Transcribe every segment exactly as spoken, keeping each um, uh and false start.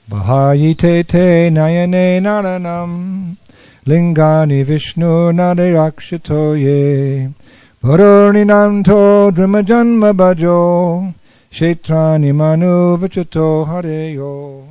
Bahayite te nayane naranam lingani Vishnu nadirakshatoye Varuninanto Dhrimajanma bhajo Kshetrani manu vachato hareyo.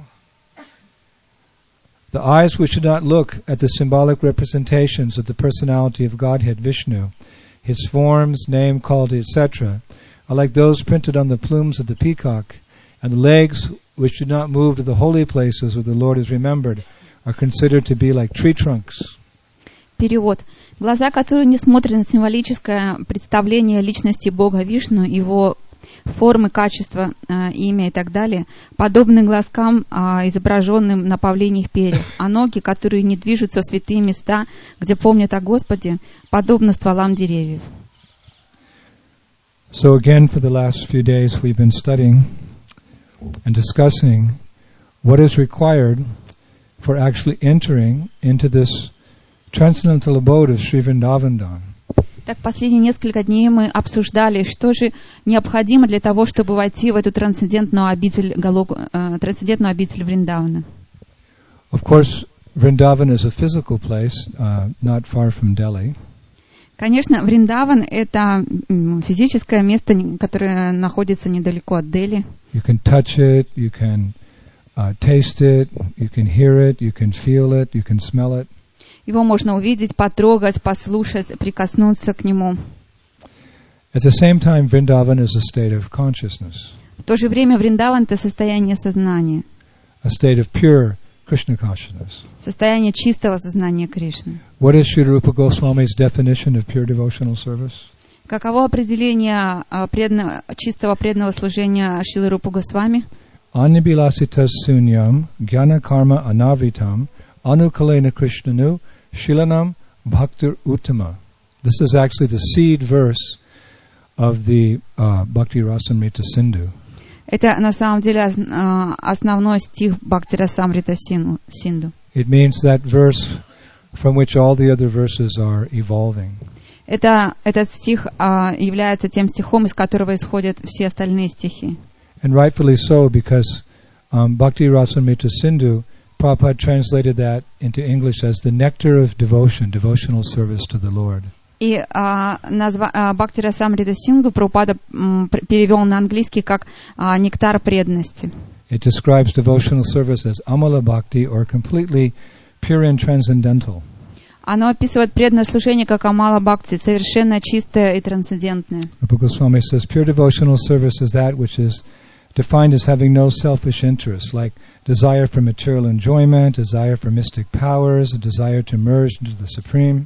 The eyes which do not look at the symbolic representations of the personality of Godhead Vishnu, his forms, name, quality, et cetera, are like those printed on the plumes of the peacock, and the legs which do not move to the holy places where the Lord is remembered are considered to be like tree trunks. Перевод. Глаза, которые не смотрят на символическое представление личности Бога Вишну, его формы, качества, имя и так далее, подобны глазкам, изображенным на павлиньих перьях, а ноги, которые не движутся в святые места, где помнят о Господе, подобны стволам деревьев. So again, for the last few days we've been studying and discussing what is required for actually entering into this transcendental abode of Sri Vrindavan Dham. Так, последние несколько дней мы обсуждали, что же необходимо для того, чтобы войти в эту трансцендентную обитель, э, трансцендентную обитель Вриндавана. Of course, Vrindavan is a physical place, uh, not far from Delhi. Конечно, Вриндаван — это физическое место, которое находится недалеко от Дели. You can touch it, you can uh, taste it, you can hear it, you can feel it, you can smell it. Его можно увидеть, потрогать, послушать, прикоснуться к нему. At the same time, Vrindavan is a state of consciousness. В то же время Вриндаван — это состояние сознания. A state of pure Krishna consciousness. Состояние чистого сознания Кришны. What is Sri Rupa Goswami's definition of pure devotional service? Каково определение преданного, чистого преданного служения Шрилы Рупы Госвами? Anyabilasitas sunyam jnana karma anavritam anukalena krishnanu shilanam bhaktir uttama. This is actually the seed verse of the uh, Bhakti Rasamrita Sindhu. Это на самом деле основной стих Бхакти Расамрита Синду. It means that verse from which all the other verses are evolving. Это, этот стих а, является тем стихом, из которого исходят все остальные стихи. And rightfully so, because um, Bhakti Rasamrita Sindhu, Prabhupada translated that into English as the nectar of devotion, devotional service to the Lord. И а, назва, а, Бхакти Расамрита Синду Прабхупада м, перевел на английский как а, нектар преданности. It describes devotional service as amala bhakti, or completely pure and transcendental. Оно описывает преданное служение как амала бхакти, совершенно чистое и трансцендентное. Rupa Goswami says pure devotional service is that which is defined as having no selfish interests, like desire for material enjoyment, desire for mystic powers, a desire to merge into the Supreme.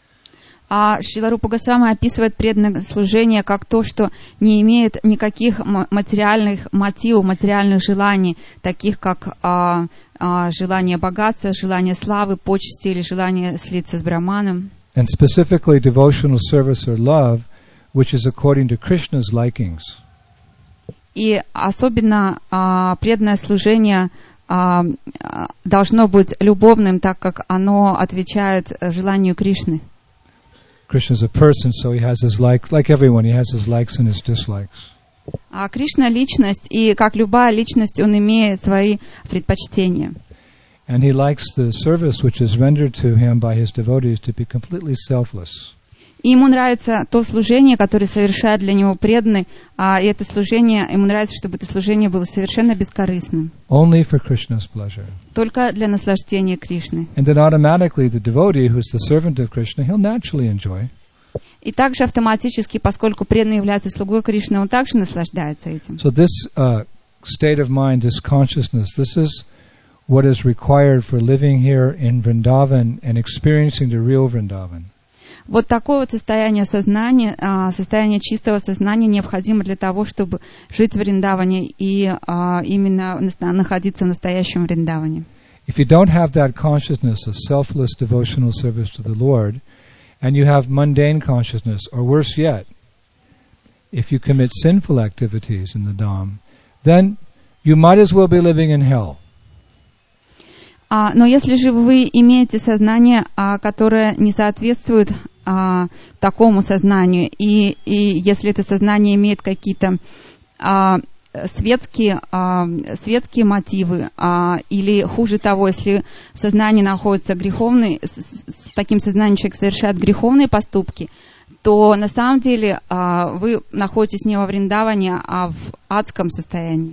А Шрила Рупа Госвами описывает преданное служение как то, что не имеет никаких материальных мотивов, материальных желаний, таких как а, а, желание богатства, желание славы, почести или желание слиться с Брахманом. And specifically devotional service or love, which is according to Krishna's likings. И особенно а, преданное служение а, должно быть любовным, так как оно отвечает желанию Кришны. Krishna is a person, so he has his likes, like everyone, he has his likes and his dislikes. А Кришна — личность, и как любая личность, он имеет свои предпочтения. And he likes the service which is rendered to him by his devotees to be completely selfless. И ему нравится то служение, которое совершает для него преданный, а это служение, ему нравится, чтобы это служение было совершенно бескорыстным. Only for Krishna's pleasure. Только для наслаждения Кришны. And then automatically the devotee, who is the servant of Krishna, he'll naturally enjoy. И также автоматически, поскольку преданный является слугой Кришны, он также наслаждается этим. So this uh, state of mind, this consciousness, this is what is required for living here in Vrindavan and experiencing the real Vrindavan. Вот такое вот состояние сознания, состояние чистого сознания необходимо для того, чтобы жить в Вриндаване и именно находиться в настоящем Вриндаване. If you don't have that consciousness of selfless devotional service to the Lord, and you have mundane consciousness, or worse yet, if you commit sinful activities in the Dham, then you might as well be living in hell. А, но если же вы имеете сознание, а, которое не соответствует а, такому сознанию, и, и если это сознание имеет какие-то а, светские, а, светские мотивы, а, или хуже того, если в сознании находится греховный, с, с таким сознанием человек совершает греховные поступки, то на самом деле а, вы находитесь не во Вриндаване, а в адском состоянии.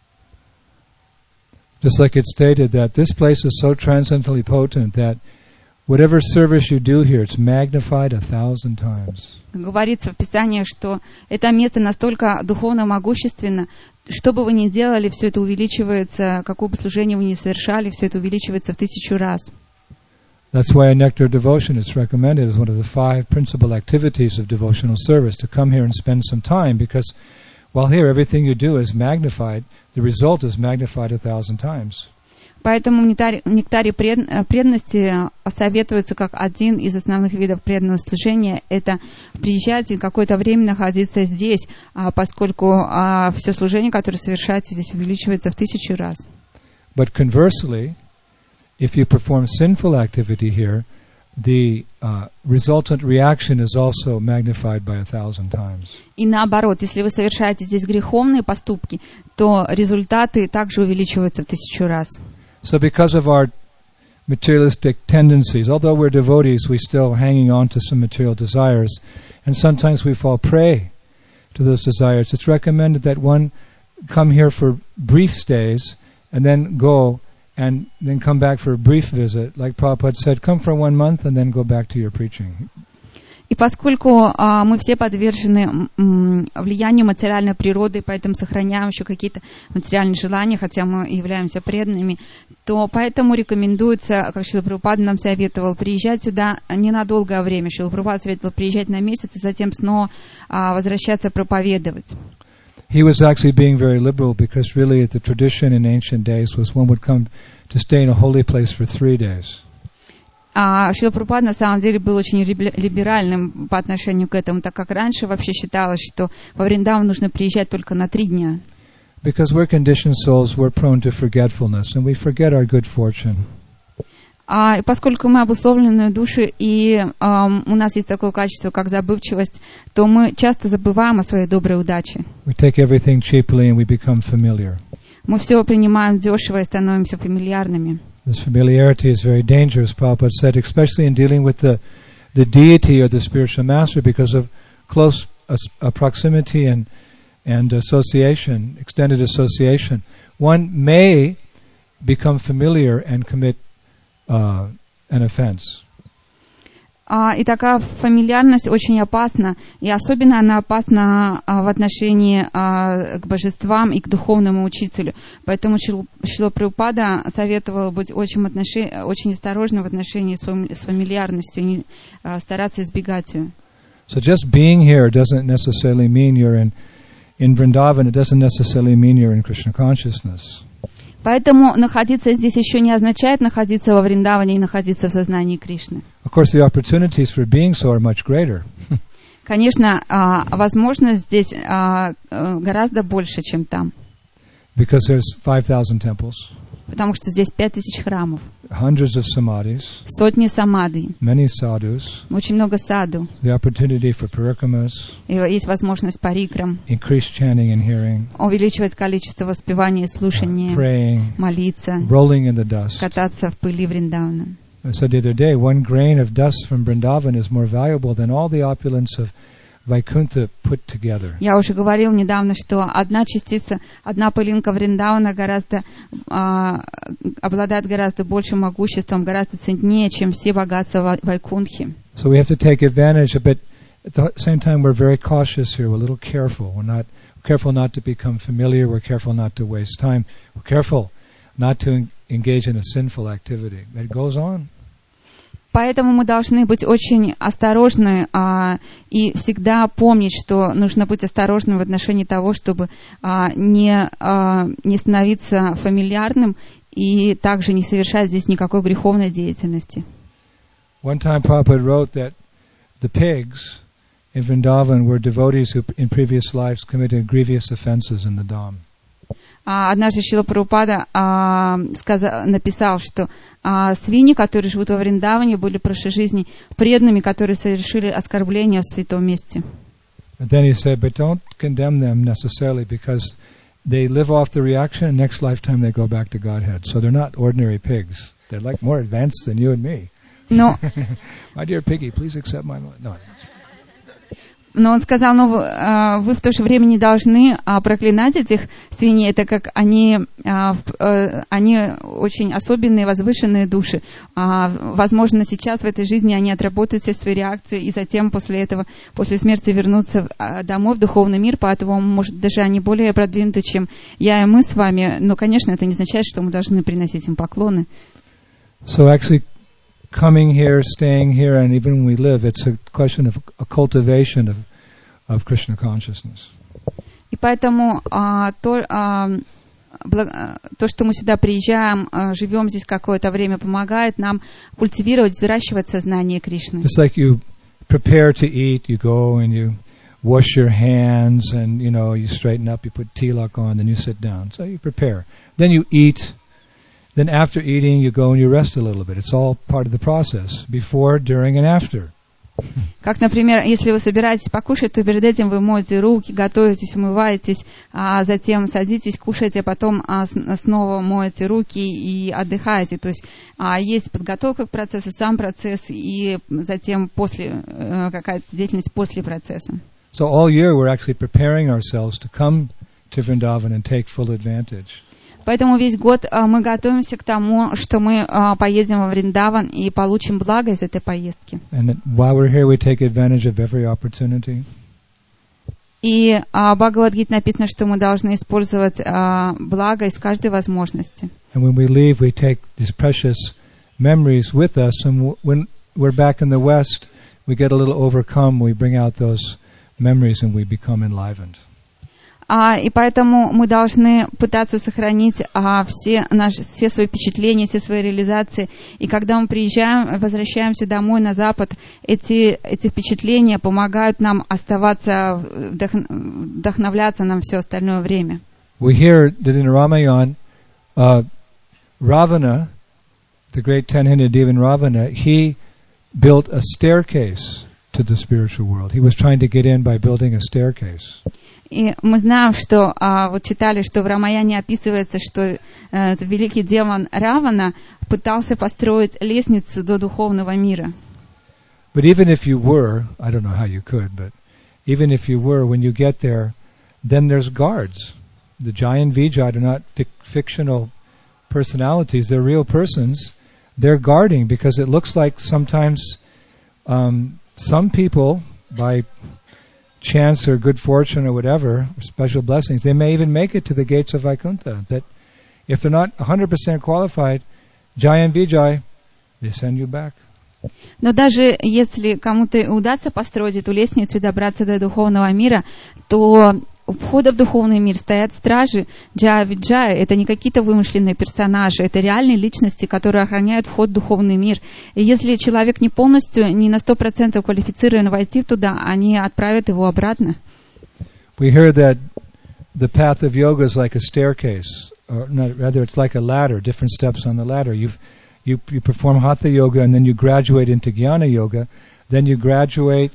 Just like it's stated that this place is so transcendently potent that whatever service you do here, it's magnified a thousand times. Говорится в Писании, что это место настолько духовно могущественно, что бы вы ни делали, все это увеличивается, какое бы служение вы ни совершали, все это увеличивается в тысячу раз. That's why a nectar devotion is recommended as one of the five principal activities of devotional service, to come here and spend some time, because while here everything you do is magnified, the result is magnified a thousand times. Поэтому в нектаре, нектаре пред, преданности советуется как один из основных видов преданного служения — это приезжать и какое-то время находиться здесь, поскольку все служение, которое совершается здесь, увеличивается в тысячу раз. But conversely, if you perform sinful activity here, the uh, resultant reaction is also magnified by a thousand times. И наоборот, если вы совершаете здесь греховные поступки, то результаты также увеличиваются в тысячу раз. So because of our materialistic tendencies, although we're devotees, we're still hanging on to some material desires, and sometimes we fall prey to those desires. It's recommended that one come here for brief stays and then go and then come back for a brief visit. Like Prabhupada said, come for one month and then go back to your preaching. И поскольку а, мы все подвержены м, влиянию материальной природы, поэтому сохраняем еще какие-то материальные желания, хотя мы являемся преданными, то поэтому рекомендуется, как Шрила Прабхупада нам советовал, приезжать сюда не на долгое время. Шрила Прабхупада советовал приезжать на месяц и затем снова а, возвращаться проповедовать. He was actually being very liberal, because really the tradition in ancient days was one would come to stay in a holy place for three days. А Шрила Прабхупада на самом деле был очень либеральным по отношению к этому, так как раньше вообще считалось, что во Вриндаван нужно приезжать только на три дня. Because we're conditioned souls, we're prone to forgetfulness, and we forget our good fortune. А поскольку мы обусловленные души, и um, у нас есть такое качество, как забывчивость, то мы часто забываем о своей доброй удаче. We take everything cheaply and we become familiar. Мы все принимаем дешево и становимся фамильярными. This familiarity is very dangerous, Prabhupada said, especially in dealing with the, the deity or the spiritual master, because of close uh, uh, proximity and, and association, extended association. One may become familiar and commit uh, an offense. Uh, и такая фамильярность очень опасна, и особенно она опасна uh, в отношении uh, к божествам и к духовному учителю. Поэтому Шрила Прабхупада советовал быть очень, отноши... очень осторожным в отношении с, фами... с фамильярностью, не, uh, стараться избегать ее. So just being here doesn't necessarily mean you're in, in Vrindavan, it doesn't necessarily mean you're in Krishna consciousness. Поэтому находиться здесь еще не означает находиться во Вриндаване и находиться в сознании Кришны. Of course, the opportunities for being so are much greater. Конечно, возможность здесь гораздо больше, чем там. Because there's five thousand temples. Потому что здесь пять тысяч храмов. Hundreds of samadhis. Сотни самадхи. Many sadhus. Очень много саду. The opportunity for parikamas. Есть возможность парикрам. Increase chanting and hearing. Увеличивать количество воспевания и слушания. Uh, praying. Молиться. Rolling in the dust. Кататься в пыли Вриндавана. I said the other day, one grain of dust from Vrindavan is more valuable than all the opulence of Vaikuntha put together. Я уже говорил недавно, что одна частица, одна пылинка Вриндавана гораздо а, обладает гораздо большим могуществом, гораздо ценнее, чем все богатства Вайкунтхи. So we have to take advantage of it. At the same time, we're very cautious here. We're a little careful. We're not we're careful not to become familiar. We're careful not to waste time. We're careful not to en- engage in a sinful activity. It goes on. Поэтому мы должны быть очень осторожны а, и всегда помнить, что нужно быть осторожным в отношении того, чтобы а, не, а, не становиться фамильярным и также не совершать здесь никакой греховной деятельности. One time Prabhupada wrote that the pigs in Vrindavan were devotees who in previous lives committed grievous offenses in the Dham. А, однажды Шрила Прабхупада а, сказал, написал, что а, свиньи, которые живут во Вриндаване, были в прошлой жизни преданными, которые совершили оскорбление в святом месте. But then he said, but don't condemn them necessarily, because they live off the reaction, and next lifetime they go back to Godhead. So they're not ordinary pigs. They're like more advanced than you and me. Но, My dear piggy, please accept my... No. но он сказал, ну, вы, а, вы в то же время не должны а, проклинать этих свиней, так как они, а, в, а, они очень особенные, возвышенные души. А, возможно, сейчас в этой жизни они отработают все свои реакции, и затем после этого, после смерти вернутся а, домой в духовный мир, поэтому, может, даже они более продвинуты, чем я и мы с вами. Но, конечно, это не означает, что мы должны приносить им поклоны. So actually, coming here, staying here, and even when we live, it's a question of a cultivation of, of Krishna consciousness. И поэтому а, то, а, бла, то, что мы сюда приезжаем, а, живем здесь какое-то время, помогает нам культивировать, взращивать сознание Кришны. It's like you prepare to eat, you go and you wash your hands, and you know you straighten up, you put tilak on, then you sit down. So you prepare. Then you eat. Then after eating, you go and you rest a little bit. It's all part of the process, before, during, and after. Как, например, если вы собираетесь покушать, то перед этим вы моете руки, готовитесь, умываетесь, а затем садитесь, кушаете, а потом а, снова моете руки и отдыхаете. То есть а, есть подготовка к процессу, сам процесс, и затем после, э, какая-то деятельность после процесса. So all year we're actually preparing ourselves to come to Vrindavan and take full advantage. Поэтому весь год а, мы готовимся к тому, что мы а, поедем во Вриндаван и получим благо из этой поездки. And while we're here, we take advantage of every opportunity. И а, в Бхагавад-гите написано, что мы должны использовать а, благо из каждой возможности. And when we leave, we take these precious memories with us. And w- when we're back in the West, we get a little overcome. We bring out those memories and we become enlivened. А, и поэтому мы должны пытаться сохранить а, все, наши, все свои впечатления, все свои реализации. И когда мы приезжаем, возвращаемся домой на Запад, эти, эти впечатления помогают нам оставаться, вдох, вдохновляться нам все остальное время. We hear that in Ramayana, uh, Ravana, the great ten-headed demon Ravana, he built a staircase to the spiritual world. He was trying to get in by building a staircase. И мы знаем, что, а, вот читали, что в Рамаяне описывается, что а, великий демон Равана пытался построить лестницу до духовного мира. But even if you were, I don't know how you could, but even if you were, when you get there, then there's guards. The giant Vijay are not fic- fictional personalities, they're real persons. They're guarding because it looks like sometimes um, some people, by chance or good fortune or whatever, or special blessings, they may even make it to the gates of Vaikuntha. That if they're not one hundred percent qualified, Jai and Vijay, they send you back. Но даже если кому-то удастся построить эту лестницу и добраться до духовного мира, то у входа в духовный мир стоят стражи Джая Виджая. Это не какие-то вымышленные персонажи, это реальные личности, которые охраняют вход в духовный мир. И если человек не полностью, не на сто процентов квалифицирован войти туда, они отправят его обратно. We hear that the path of yoga is like a staircase, or not, rather it's like a ladder, different steps on the ladder. You've, you you perform Hatha yoga and then you graduate into Jnana yoga, then you graduate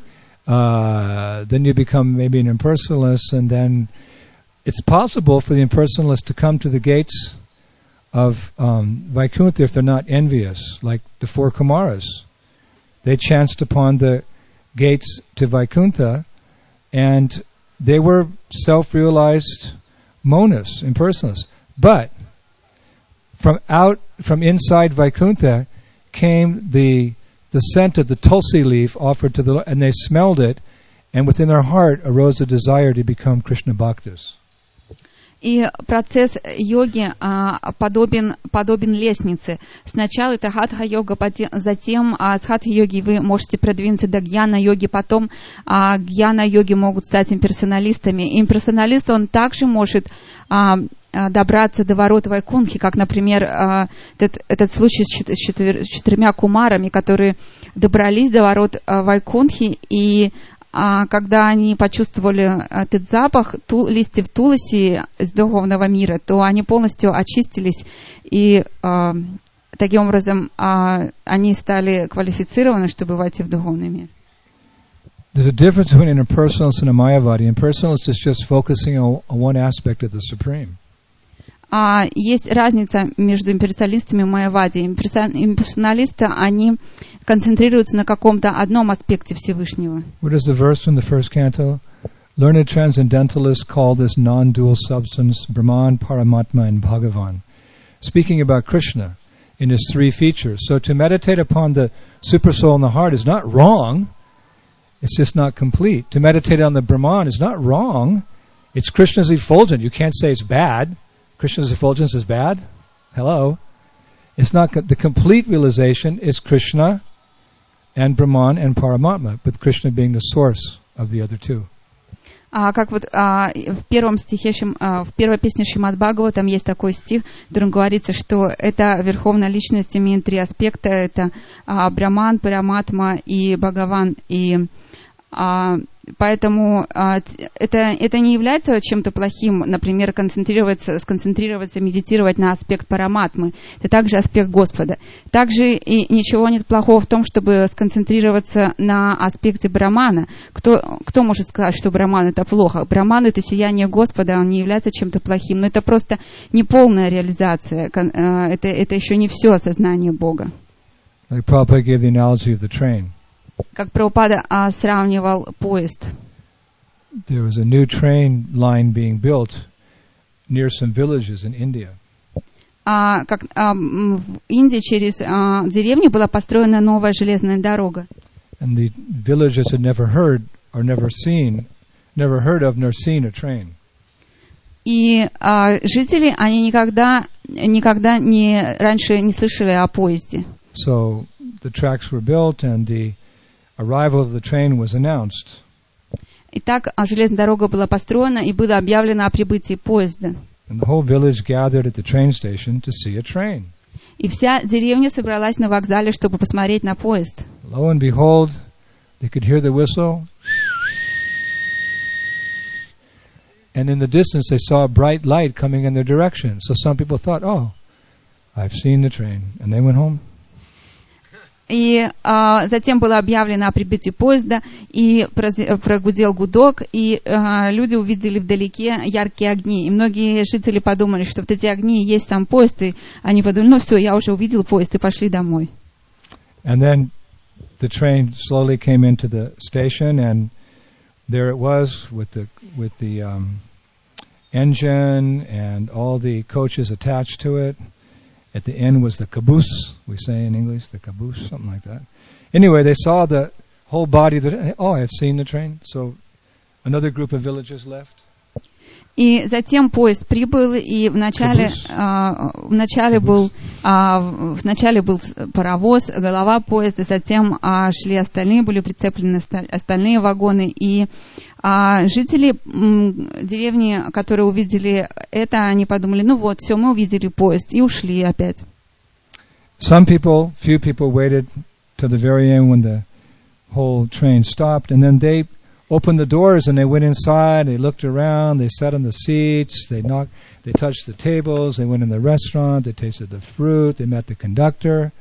Uh, then you become maybe an impersonalist, and then it's possible for the impersonalist to come to the gates of um, Vaikuntha if they're not envious, like the four Kumaras. They chanced upon the gates to Vaikuntha, and they were self-realized monas, impersonalists. But from out, from inside Vaikuntha came the the scent of the tulsi leaf offered to the, and they smelled it, and within their heart arose a desire to become Krishna Bhaktas. И процесс йоги а, подобен, подобен лестнице. Сначала это хатха-йога, затем а, с хатха-йоги вы можете продвинуться до гьяна-йоги, потом а, гьяна-йоги могут стать имперсоналистами. Имперсоналист, он также может а, добраться до ворот Вайкунхи, как, например, а, этот, этот случай с, четыр, с четыр, четырьмя кумарами, которые добрались до ворот а, Вайкунхи, и А когда они почувствовали этот запах ту, листьев туласи из духовного мира, то они полностью очистились, и а, таким образом а, они стали квалифицированы, чтобы войти в духовный мир. There's a difference between an impersonalist and a Mayavadi. Impersonalist is just focusing on, on one aspect of the Supreme. А есть разница между имперсоналистами и майявади. Имперсоналисты, они концентрируются на каком-то одном аспекте Всевышнего. What is the verse from the first canto? Learned transcendentalists call this non-dual substance Brahman, Paramatma, and Bhagavan, speaking about Krishna in his three features. So to meditate upon the supersoul in the heart is not wrong. It's just not complete. To meditate on the Brahman is not wrong. It's Krishna's effulgence. You can't say it's bad. Krishna's effulgence is bad? Hello. It's not the complete realization is Krishna and Brahman and Paramatma, with Krishna being the source of the other two. А как вот а, в первом стихе, а, в первой песне Шримад Бхагавата там есть такой стих, в котором говорится, что эта верховная личность имеет три аспекта: это а, Брахман, Параматма и Бхагаван. И а, поэтому а, это, это не является чем-то плохим, например, концентрироваться, сконцентрироваться, медитировать на аспект Параматмы. Это также аспект Господа. Также и ничего нет плохого в том, чтобы сконцентрироваться на аспекте Брахмана. Кто, кто может сказать, что Брахман это плохо? Брахман это сияние Господа, он не является чем-то плохим, но это просто неполная реализация. Это, это еще не все осознание Бога. Like Prabhupada gave the analogy of the train. Как Прабхупада а, сравнивал поезд. There was a new train line being built near some villages in India. А, как, а, в Индии через а, деревню была построена новая железная дорога. And the villagers had never heard or never seen, never heard of nor seen a train. И а, жители, они никогда, никогда не, раньше не слышали о поезде. So the tracks were built and the arrival of the train was announced. Итак, железная дорога была построена и было объявлено о прибытии поезда. And the whole village gathered at the train station to see a train. И вся деревня собралась на вокзале, чтобы посмотреть на поезд. Lo and behold, they could hear the whistle. And in the distance they saw a bright light coming in their direction. So some people thought, oh, I've seen the train. And they went home. И а, затем было объявлено о прибытии поезда, и прогудел гудок, и а, люди увидели вдалеке яркие огни. И многие жители подумали, что вот эти огни и есть сам поезд, и они подумали, ну все, я уже увидел поезд, и пошли домой. And then the train slowly came into the station, and there it was with the with the um, engine and all the coaches attached to it. At the end was the caboose, we say in English, the caboose, something like that. Anyway, they saw the whole body. That, oh, I've seen the train. So another group of villagers left. И затем поезд прибыл, и вначале, а, вначале был, а, вначале был паровоз, голова поезда, затем а, шли остальные, были прицеплены остальные вагоны, и а, жители м, деревни, которые увидели это, они подумали, ну вот, все, мы увидели поезд, и ушли опять. Some people, few people waited till the very end when the whole train stopped, and then they opened the doors and they went inside, they looked around, they sat on the seats, they knocked, they touched the tables, they went in the restaurant, they tasted the fruit, they met the conductor.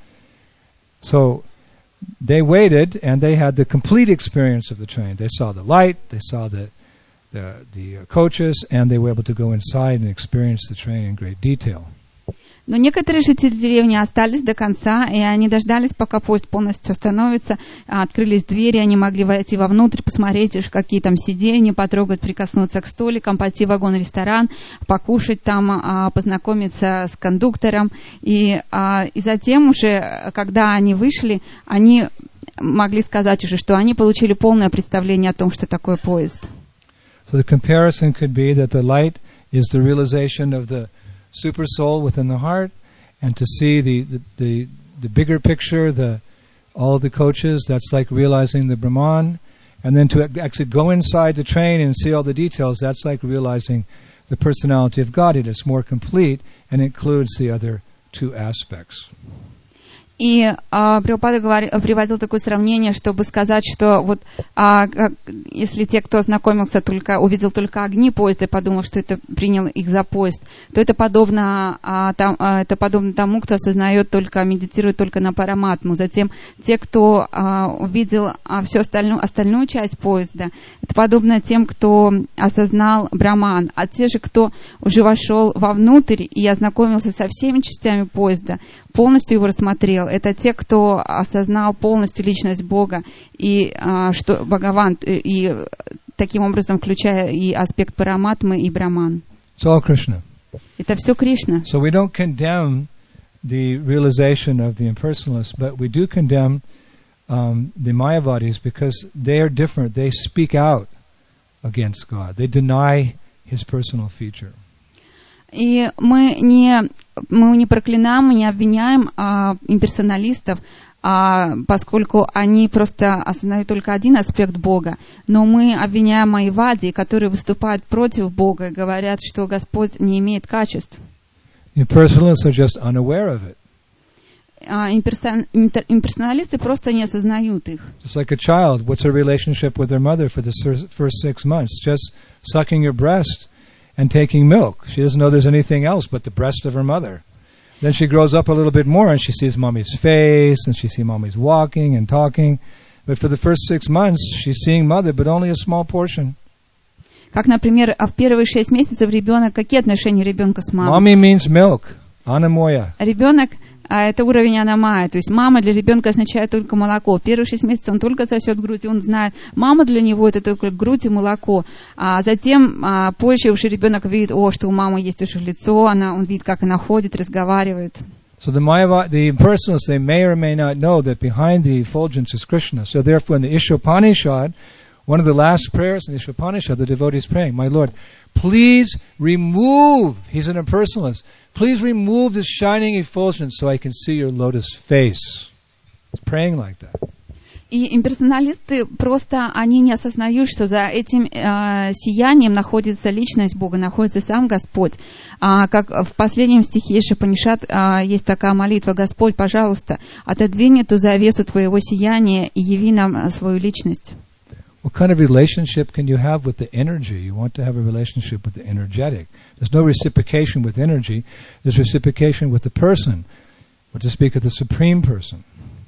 So they waited and they had the complete experience of the train. They saw the light, they saw the the, the coaches, and they were able to go inside and experience the train in great detail. Но некоторые жители деревни остались до конца, и они дождались, пока поезд полностью остановится. Открылись двери, они могли войти вовнутрь, посмотреть, какие там сиденья, потрогать, прикоснуться к столикам, пойти в вагон-ресторан, покушать там, познакомиться с кондуктором. И, и затем уже, когда они вышли, они могли сказать уже, что они получили полное представление о том, что такое поезд. So the comparison could be that the light is the realization of the super soul within the heart, and to see the, the, the, the bigger picture, the all the coaches, that's like realizing the Brahman, and then to actually go inside the train and see all the details, that's like realizing the personality of God. It is more complete and includes the other two aspects. И а, Прабхупада говори, приводил такое сравнение, чтобы сказать, что вот а, как, если те, кто ознакомился только, увидел только огни поезда и подумал, что это принял их за поезд, то это подобно, а, там, а, это подобно тому, кто осознает только, медитирует только на параматму. Затем те, кто а, увидел а, всю остальную, остальную часть поезда, это подобно тем, кто осознал Браман. А те же, кто уже вошел вовнутрь и ознакомился со всеми частями поезда, полностью его рассмотрел, это те, кто осознал полностью личность Бога и а, что Бхагаван, и таким образом включая и аспект Параматмы и Браман. It's all Krishna. Это все Кришна. So we don't condemn the realization of the impersonalists, but we do condemn um, the Mayavadis because they are different. They speak out against God. They deny His personal feature. И мы не, мы не проклинаем, мы не обвиняем а, имперсоналистов, а, поскольку они просто осознают только один аспект Бога. Но мы обвиняем майявади, которые выступают против Бога и говорят, что Господь не имеет качеств. Impersonalists are just unaware of it. А, имперсон, импер, имперсоналисты просто не осознают их. Just like a child, what's her relationship with their mother for the first six months? Just sucking your breast and taking milk. She doesn't know there's anything else but the breast of her mother. Then she grows up a little bit more and she sees mommy's face and she sees mommy's walking and talking. But for the first six months, she's seeing mother, but only a small portion. Как, например, в первые шесть месяцев ребенок, какие отношения ребенка с мамой? Mommy means milk, anamoya. Ребенок, а это уровень анамая, то есть мама для ребенка означает только молоко. Первые шесть месяцев он только сосет грудь, и он знает, мама для него это только грудь и молоко. А затем а, позже уже ребенок видит, о, что у мамы есть уже лицо, она, он видит, как она ходит, разговаривает. So the Mayavad, the impersonalists, they may or may not know that behind the effulgence is Krishna. So therefore in the Ishopanishad, one of the last prayers in the Ishopanishad, the devotee is praying, my Lord, please remove, he's an impersonalist, please remove this shining effulgence so I can see your lotus face. He's praying like that. И имперсоналисты просто, они не осознают, что за этим э, сиянием находится личность Бога, находится сам Господь. А, как в последнем стихе Ишопанишад а, есть такая молитва: Господь, пожалуйста, отодвинь эту завесу твоего сияния и яви нам свою личность. What kind of relationship can you have with the energy? You want to have a relationship with the energetic. There's no reciprocation with energy. There's reciprocation with the person, or to speak of the supreme person.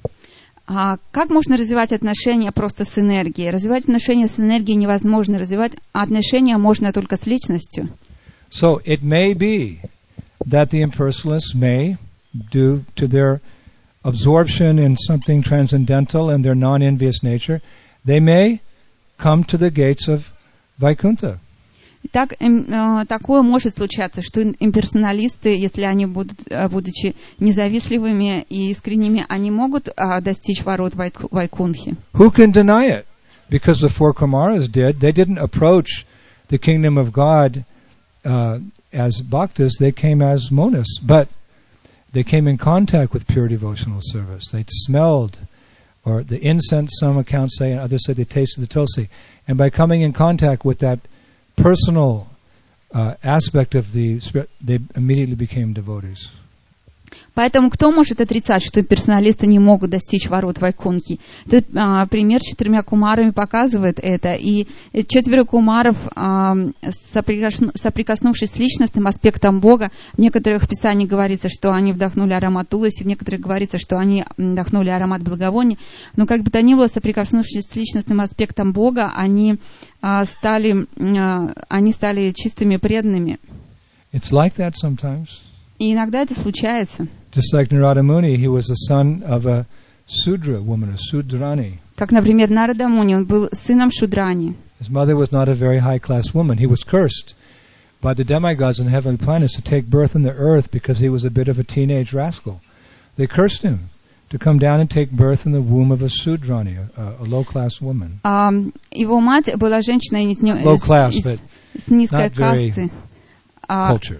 А как можно развивать отношения просто с энергией? Развивать отношения с энергией невозможно. Развивать отношения можно только с личностью. So it may be that the impersonalists may, due to their absorption in something transcendental and their non-envious nature, they may come to the gates of Vaikuntha. Так, э, такое может случаться, что имперсоналисты, если они будут, будучи независливыми и искренними, они могут э, достичь ворот Вайку, Вайкунхи. Who can deny it? Because the four Kumaras did. They didn't approach the kingdom of God uh, as bhaktas. They came as monists, but they came in contact with pure devotional service. They smelled, or the incense, some accounts say, and others say they tasted the tulsi. And by coming in contact with that personal uh, aspect of the spirit, they immediately became devotees. Поэтому кто может отрицать, что персоналисты не могут достичь ворот Вайкунхи? Этот а, пример с четырьмя кумарами показывает это. И четверо кумаров, а, соприкоснувшись с личностным аспектом Бога, в некоторых писаниях говорится, что они вдохнули аромат туласи, в некоторых говорится, что они вдохнули аромат благовония. Но как бы то ни было, соприкоснувшись с личностным аспектом Бога, они, а, стали, а, они стали чистыми преданными. It's like that sometimes. И иногда это случается. Just like Narada Muni, he was the son of a Sudra woman, a Sudrani. Как, например, Нарада Муни, он был сыном Шудрани. His mother was not a very high-class woman. He was cursed by the demigods and heavenly planets to take birth in the earth because he was a bit of a teenage rascal. They cursed him to come down and take birth in the womb of a Sudrani, a, a low-class woman. Um, его мать была женщиной из, low class, из, but из низкой not very касты. cultured.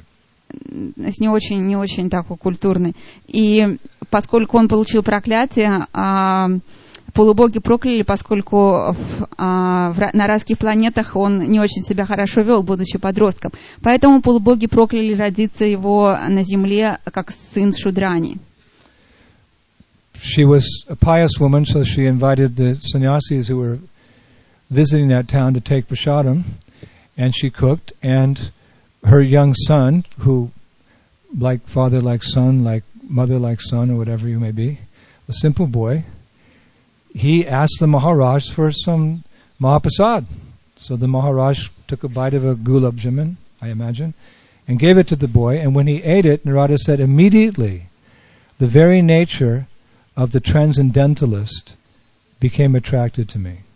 Не очень, не очень такой культурный. И поскольку он получил проклятие, а, полубоги прокляли, поскольку в, а, в, на райских планетах он не очень себя хорошо вел, будучи подростком. Поэтому полубоги прокляли родиться его на земле как сын Шудрани. she was a pious woman, so she invited the sannyasis who were visiting that town to take prasadam, and she cooked, and her young son, who, like father like son, like mother like son, or whatever you may be, a simple boy, he asked the Maharaj for some Mahaprasad. So the Maharaj took a bite of a gulab jamun, I imagine, and gave it to the boy, and when he ate it, Narada said, immediately, the very nature of the transcendentalist became attracted to me.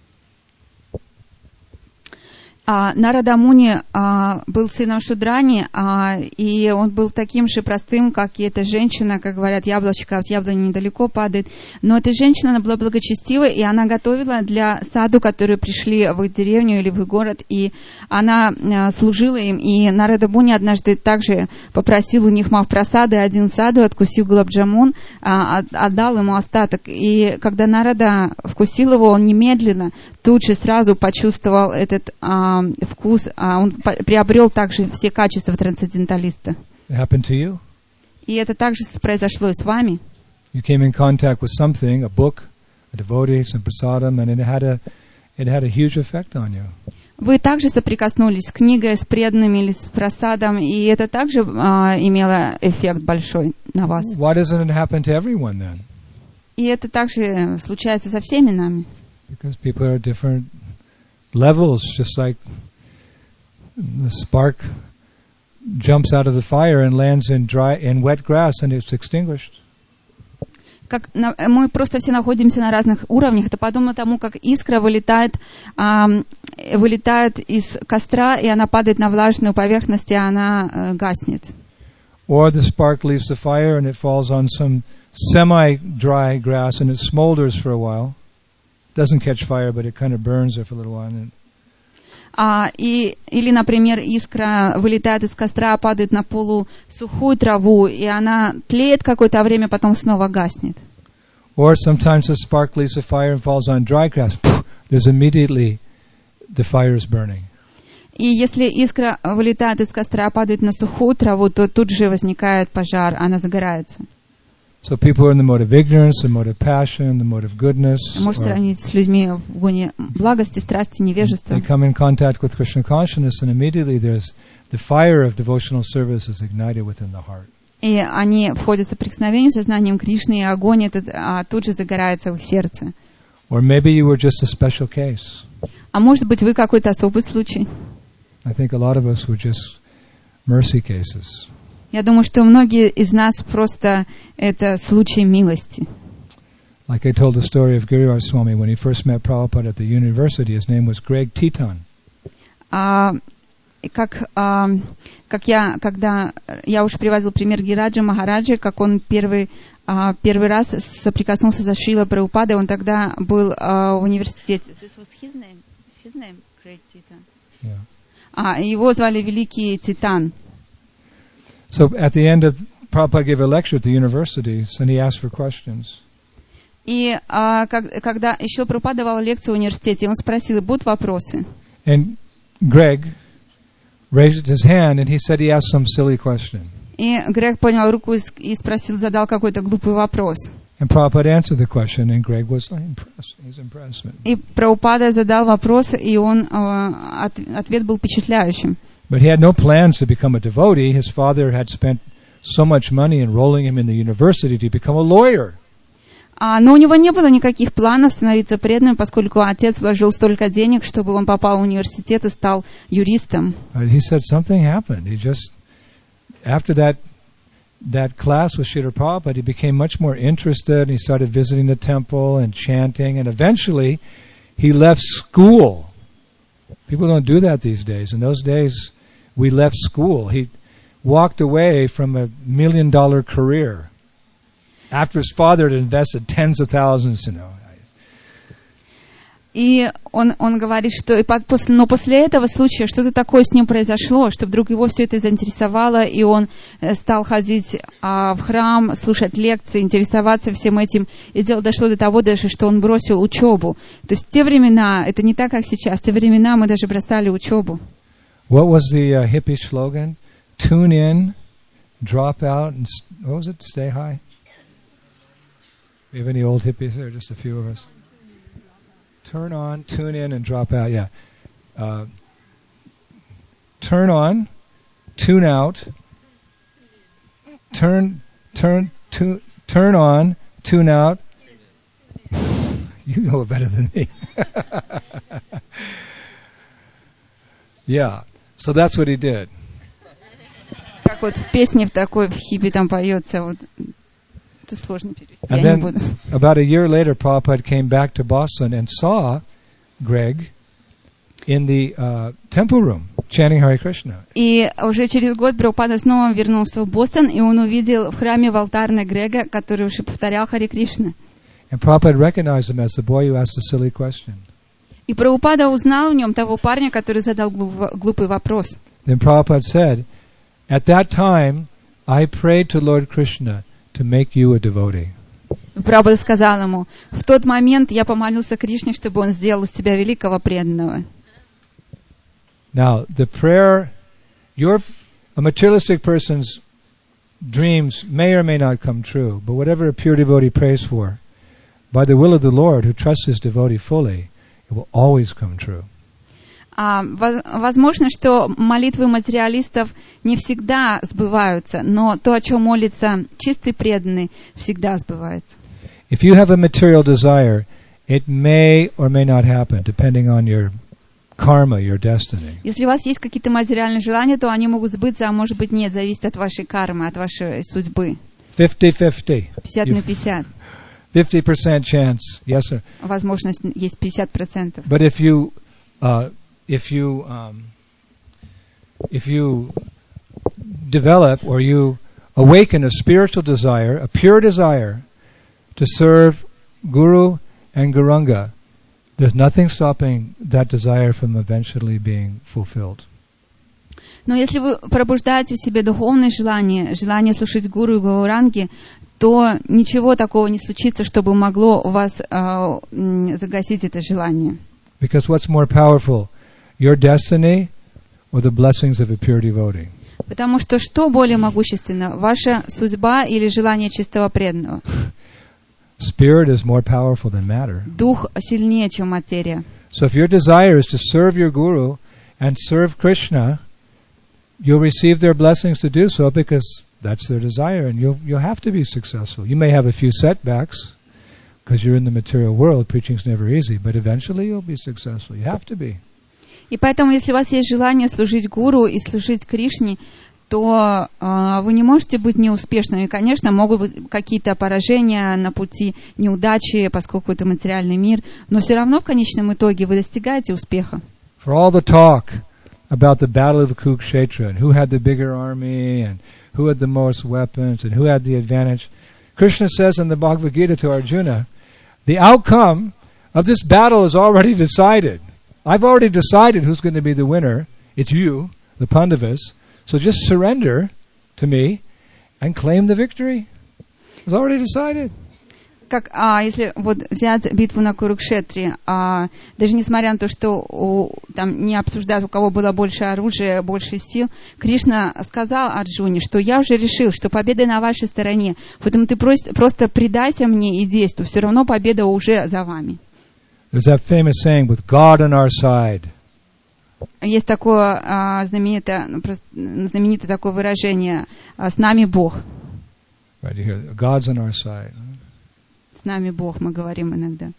Uh, Нарада Муни uh, был сыном Шудрани, uh, и он был таким же простым, как и эта женщина, как говорят, яблочко от яблони недалеко падает. Но эта женщина, она была благочестивой, и она готовила для саду, которые пришли в их деревню или в их город, и она uh, служила им. И Нарада Муни однажды также попросил у них махапрасады, один саду, откусил гулаб-джамун, uh, отдал ему остаток. И когда Нарада вкусил его, он немедленно, тут же сразу почувствовал этот uh, вкус, а он приобрел также все качества трансценденталиста. И это также произошло и с вами. You came in contact with something, a book, a devotee, some prasadam, and it had a it had a huge effect on you. Вы также соприкоснулись с книгой, с преданными или с прасадом, и это также а, имело эффект большой на вас. Why doesn't it happen to everyone then? И это также случается со всеми нами. Because people are different levels, just like the spark jumps out of the fire and lands in dry in wet grass and it's extinguished. Как на, мы просто все находимся на разных уровнях. Это подобно тому, как искра вылетает, э, вылетает из костра, и она падает на влажную поверхность, и она э, гаснет. Or the spark leaves the fire and it falls on some semi-dry grass and it smolders for a while. Doesn't catch fire, but it kind of burns there for a little while. And а, и, или, например, искра вылетает из костра, падает на полусухую траву, и она тлеет какое-то время, потом снова гаснет. Or sometimes the spark leaves the fire and falls on dry grass. There's immediately the fire is burning. И если искра вылетает из костра, падает на сухую траву, то тут же возникает пожар, она загорается. So people are in the mode of ignorance, the mode of passion, the mode of goodness. Может сравнить с людьми в гоне благости, страсти, невежества. They come in contact with Krishna consciousness, and immediately there's the fire of devotional service is ignited within the heart. И они входят в соприкосновение с сознанием Кришны, и огонь этот а, тут же загорается в их сердце. Or maybe you were just a special case. А может быть, вы какой-то особый случай. I think a lot of us were just mercy cases. Я думаю, что многие из нас просто это случай милости. Like I told the story of Giriraj Swami when he first met Prabhupada at the university, his name was Greg Teton. А, как, а, как я, когда я уже приводил пример Гираджа Махараджа, как он первый, а, первый раз соприкоснулся со Шрилой Прабхупадой, он тогда был а, в университете. This was his name. His name, Greg Teton. Yeah. А, его звали Великий Титан. So at the end of Prabhupada gave a lecture at the universities, and he asked for questions. И а, как, когда еще Прабхупада давал лекцию в университете, он спросил, будут вопросы? And Greg raised his hand, and he said he asked some silly question. И Грег поднял руку и, и спросил, задал какой-то глупый вопрос. And Prabhupada answered the question, and Greg was impressed. He was impressed. И Прабхупада задал вопрос, и он а, от, ответ был впечатляющим. But he had no plans to become a devotee. His father had spent so much money enrolling him in the university to become a lawyer. А, но у него не было никаких планов становиться преданным, поскольку отец вложил столько денег, чтобы он попал в университет и стал юристом. But he said something happened. He just, after that that class with Srila Prabhupada, he became much more interested, and he started visiting the temple and chanting, and eventually he left school. People don't do that these days. In those days, we left school. He walked away from a million dollar career after his father had invested tens of thousands, you know. И он, он говорит, что и после, но после этого случая что-то такое с ним произошло, что вдруг его все это заинтересовало, и он стал ходить а, в храм, слушать лекции, интересоваться всем этим. И дело дошло до того даже, что он бросил учебу. То есть в те времена, это не так, как сейчас, в те времена мы даже бросали учебу. What was the uh, hippie slogan? Tune in, drop out, and what was it? Stay high? We have any old hippies there? Just a few of us. Turn on, tune in, and drop out. Yeah. Uh, turn on, tune out. Turn, turn, tune, turn on, tune out. You know it better than me. Yeah. So that's what he did. Как вот в песне в такой, в хиппи там поется, вот, это сложно перевести, And я then, не буду. about a year later, Prabhupada came back to Boston and saw Greg in the uh, temple room, chanting Hare Krishna. И уже через год Прабхупада снова вернулся в Бостон, и он увидел в храме в алтарной Грега, который уже повторял Харе Кришна. And Prabhupada recognized him as the boy who asked the silly question. И Прабхупада узнал в нем того парня, который задал глуп- глупый вопрос. Then Prabhupada said, at that time, I prayed to Lord Krishna to make you a devotee. Прабхупада сказал ему: в тот момент я помолился Кришне, чтобы он сделал из тебя великого преданного. Now, the prayer, your, a materialistic person's dreams may or may not come true, but whatever a pure devotee prays for, by the will of the Lord, who trusts his devotee fully, it will always come true. А, возможно, что молитвы материалистов не всегда сбываются, но то, о чем молится чистый преданный, всегда сбывается. If you have a material desire, it may or may not happen, depending on your karma, your destiny. Если у вас есть какие-то материальные желания, то они могут сбыться, а может быть нет, зависит от вашей кармы, от вашей судьбы. fifty-fifty. пятьдесят на пятьдесят. fifty percent chance, yes sir. Возможность есть пятьдесят процентов. But if you, uh, if you, um, if you develop or you awaken a spiritual desire, a pure desire to serve Guru and Gauranga, there's nothing stopping that desire from eventually being fulfilled. Но если вы пробуждаете в себе духовное желание, желание слушать Гуру и Гауранги, то ничего такого не случится, чтобы могло у вас э, загасить это желание. Because what's more powerful, your destiny or the blessings of a pure devotee? Потому что что более могущественно, ваша судьба или желание чистого преданного? Spirit is more powerful than matter. Дух сильнее, чем материя. So if your desire is to serve your Guru and serve Krishna, you'll receive their blessings to do so because that's their desire, and you'll you'll have to be successful. You may have a few setbacks because you're in the material world. Preaching's never easy, but eventually you'll be successful. You have to be. И поэтому, если у вас есть желание служить Гуру и служить Кришне, то э, вы не можете быть неуспешными. Конечно, могут быть какие-то поражения на пути, неудачи, поскольку это материальный мир, но все равно в конечном итоге вы достигаете успеха. For all the talk about the battle of Kurukshetra and who had the bigger army and who had the most weapons and who had the advantage, Krishna says in the Bhagavad Gita to Arjuna, the outcome of this battle is already decided. I've already decided who's going to be the winner. It's you, the Pandavas. So just surrender to me and claim the victory. It's already decided. Как, а, если вот взять битву на Курукшетре, а, даже несмотря на то, что у, там не обсуждают, у кого было больше оружия, больше сил, Кришна сказал Арджуне, что я уже решил, что победа на вашей стороне, поэтому ты просто, просто предайся мне и действуй, все равно победа уже за вами. There's that famous saying, with God on our side. Есть такое а, знаменитое, ну, просто, знаменитое такое выражение а, «С нами Бог». Right, you hear, God's on our side. С нами Бог, мы говорим иногда.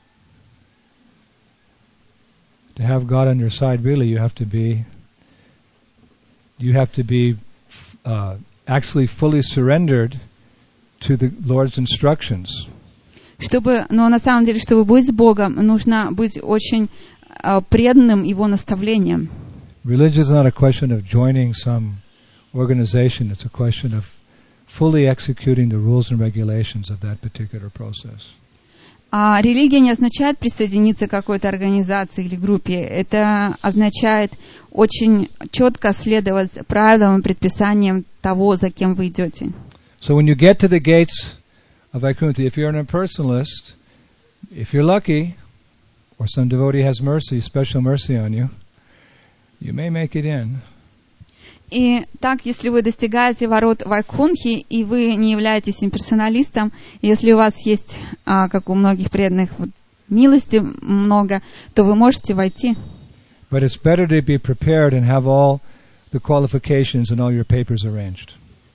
To have God on your side, really, you have to be, you have to be uh, actually fully surrendered to the Lord's instructions. Чтобы, но на самом деле, чтобы быть с Богом, нужно быть очень uh, преданным Его наставлениям. Religion is not a question of joining some organization. It's a question of fully executing the rules and regulations of that particular process. А религия не означает присоединиться к какой-то организации или группе. Это означает очень четко следовать правилам и предписаниям того, за кем вы идете. So when you get to the gates of Vaikuntha, if you're an impersonalist, if you're lucky, or some devotee has mercy, special mercy on you, you may make it in. И так, если вы достигаете ворот Вайкунхи, и вы не являетесь имперсоналистом, если у вас есть, а, как у многих преданных, вот, милости много, то вы можете войти. But it's better to be prepared and have all the qualifications and all your papers arranged.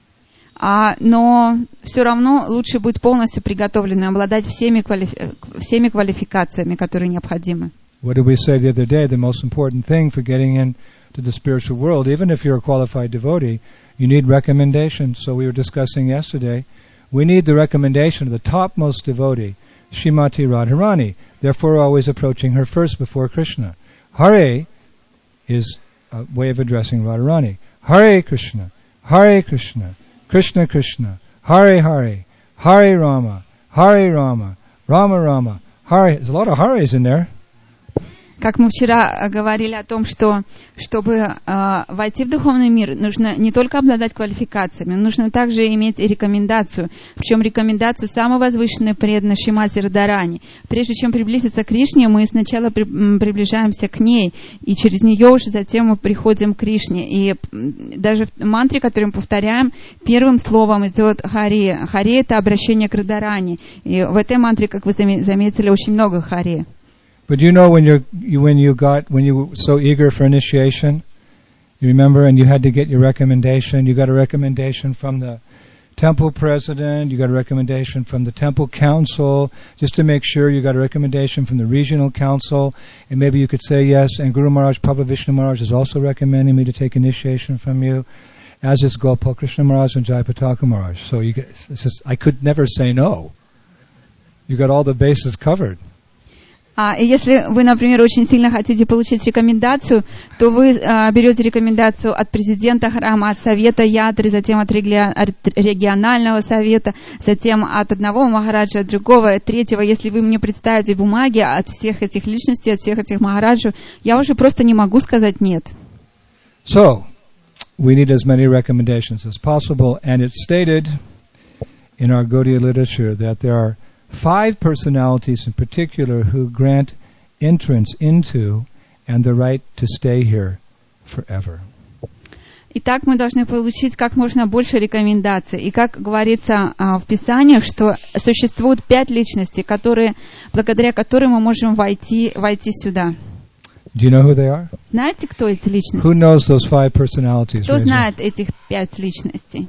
А, но все равно лучше быть полностью приготовленным, обладать всеми, квалифи- всеми квалификациями, которые необходимы. What did we say the other day? The most important thing for getting into the spiritual world, even if you're a qualified devotee, you need recommendations. So we were discussing yesterday, we need the recommendation of the topmost devotee, Srimati Radharani. Therefore, we're always approaching her first before Krishna. Hare is a way of addressing Radharani. Hare Krishna, Hare Krishna, Krishna Krishna, Hare Hare, Hare Rama, Hare Rama, Rama Rama, Hare. There's a lot of Hares in there. Как мы вчера говорили о том, что чтобы э, войти в духовный мир, нужно не только обладать квалификациями, нужно также иметь рекомендацию, причем рекомендацию самой возвышенной преданной Шримати Радхарани. Прежде чем приблизиться к Кришне, мы сначала при, приближаемся к ней, и через нее уже затем мы приходим к Кришне. И даже в мантре, которую мы повторяем, первым словом идет Харе. Харе — это обращение к Радхарани. И в этой мантре, как вы заметили, очень много Харе. But you know when you're, you, when you got, when you were so eager for initiation, you remember, and you had to get your recommendation, you got a recommendation from the temple president, you got a recommendation from the temple council, just to make sure you got a recommendation from the regional council, and maybe you could say yes, and Guru Maharaj, Prabhu Vishnu Maharaj is also recommending me to take initiation from you, as is Gopal Krishna Maharaj and Jayapataka Maharaj. So you get, it's just, I could never say no. You got all the bases covered. А если вы, например, очень сильно хотите получить рекомендацию, то вы а, берете рекомендацию от президента храма, от совета ятры, затем от, реги... от регионального совета, затем от одного махараджа, от другого, от третьего. Если вы мне представите бумаги от всех этих личностей, от всех этих махараджей, я уже просто не могу сказать нет. So, we need as many recommendations as possible, and it's stated in our Gaudiya literature that there are five personalities in particular who grant entrance into and the right to stay here forever. Итак, мы должны получить как можно больше рекомендаций. И как говорится а, в Писаниях, что существует пять личностей, которые, благодаря которым мы можем войти, войти сюда. Do you know who they are? Знаете, кто эти личности? Who knows those five personalities? Кто знает этих пять личностей?